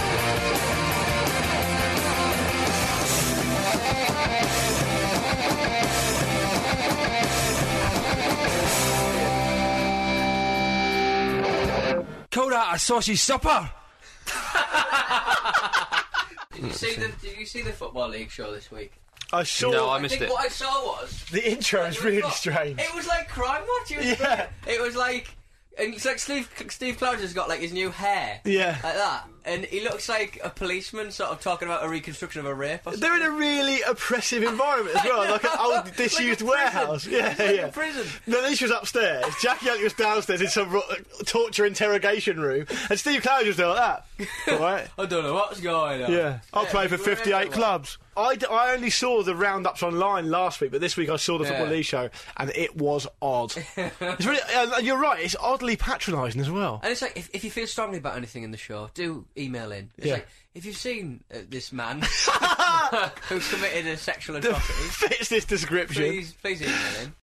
Call that a sausage supper. Did you see the Did you see the football league show this week? I saw... No, I I missed think it. what I saw was The intro is really strange. It was like Crime Watch. It was, Yeah. brilliant. It was like, and it's like Steve Steve Clouds has got like his new hair. Yeah. Like that, and he looks like a policeman sort of talking about a reconstruction of a rape or something. They're in a really oppressive environment as well, like an old disused Like a warehouse. prison. Yeah, It's like yeah. a prison. No, Alicia was upstairs. Jackie Huntley was downstairs in some ro- torture interrogation room, and Steve Claridge was there like that. All right. I don't know what's going on. Yeah, I'll Yeah, play for we're fifty-eight everywhere. clubs. I, d- I only saw the roundups online last week, but this week I saw the Yeah. Football League show, and it was odd. It's really, and you're right, it's oddly patronising as well. And it's like, if, if you feel strongly about anything in the show, do email in. It's Yeah. like, if you've seen uh, this man who's committed a sexual That atrocity, fits this description. please, please email in.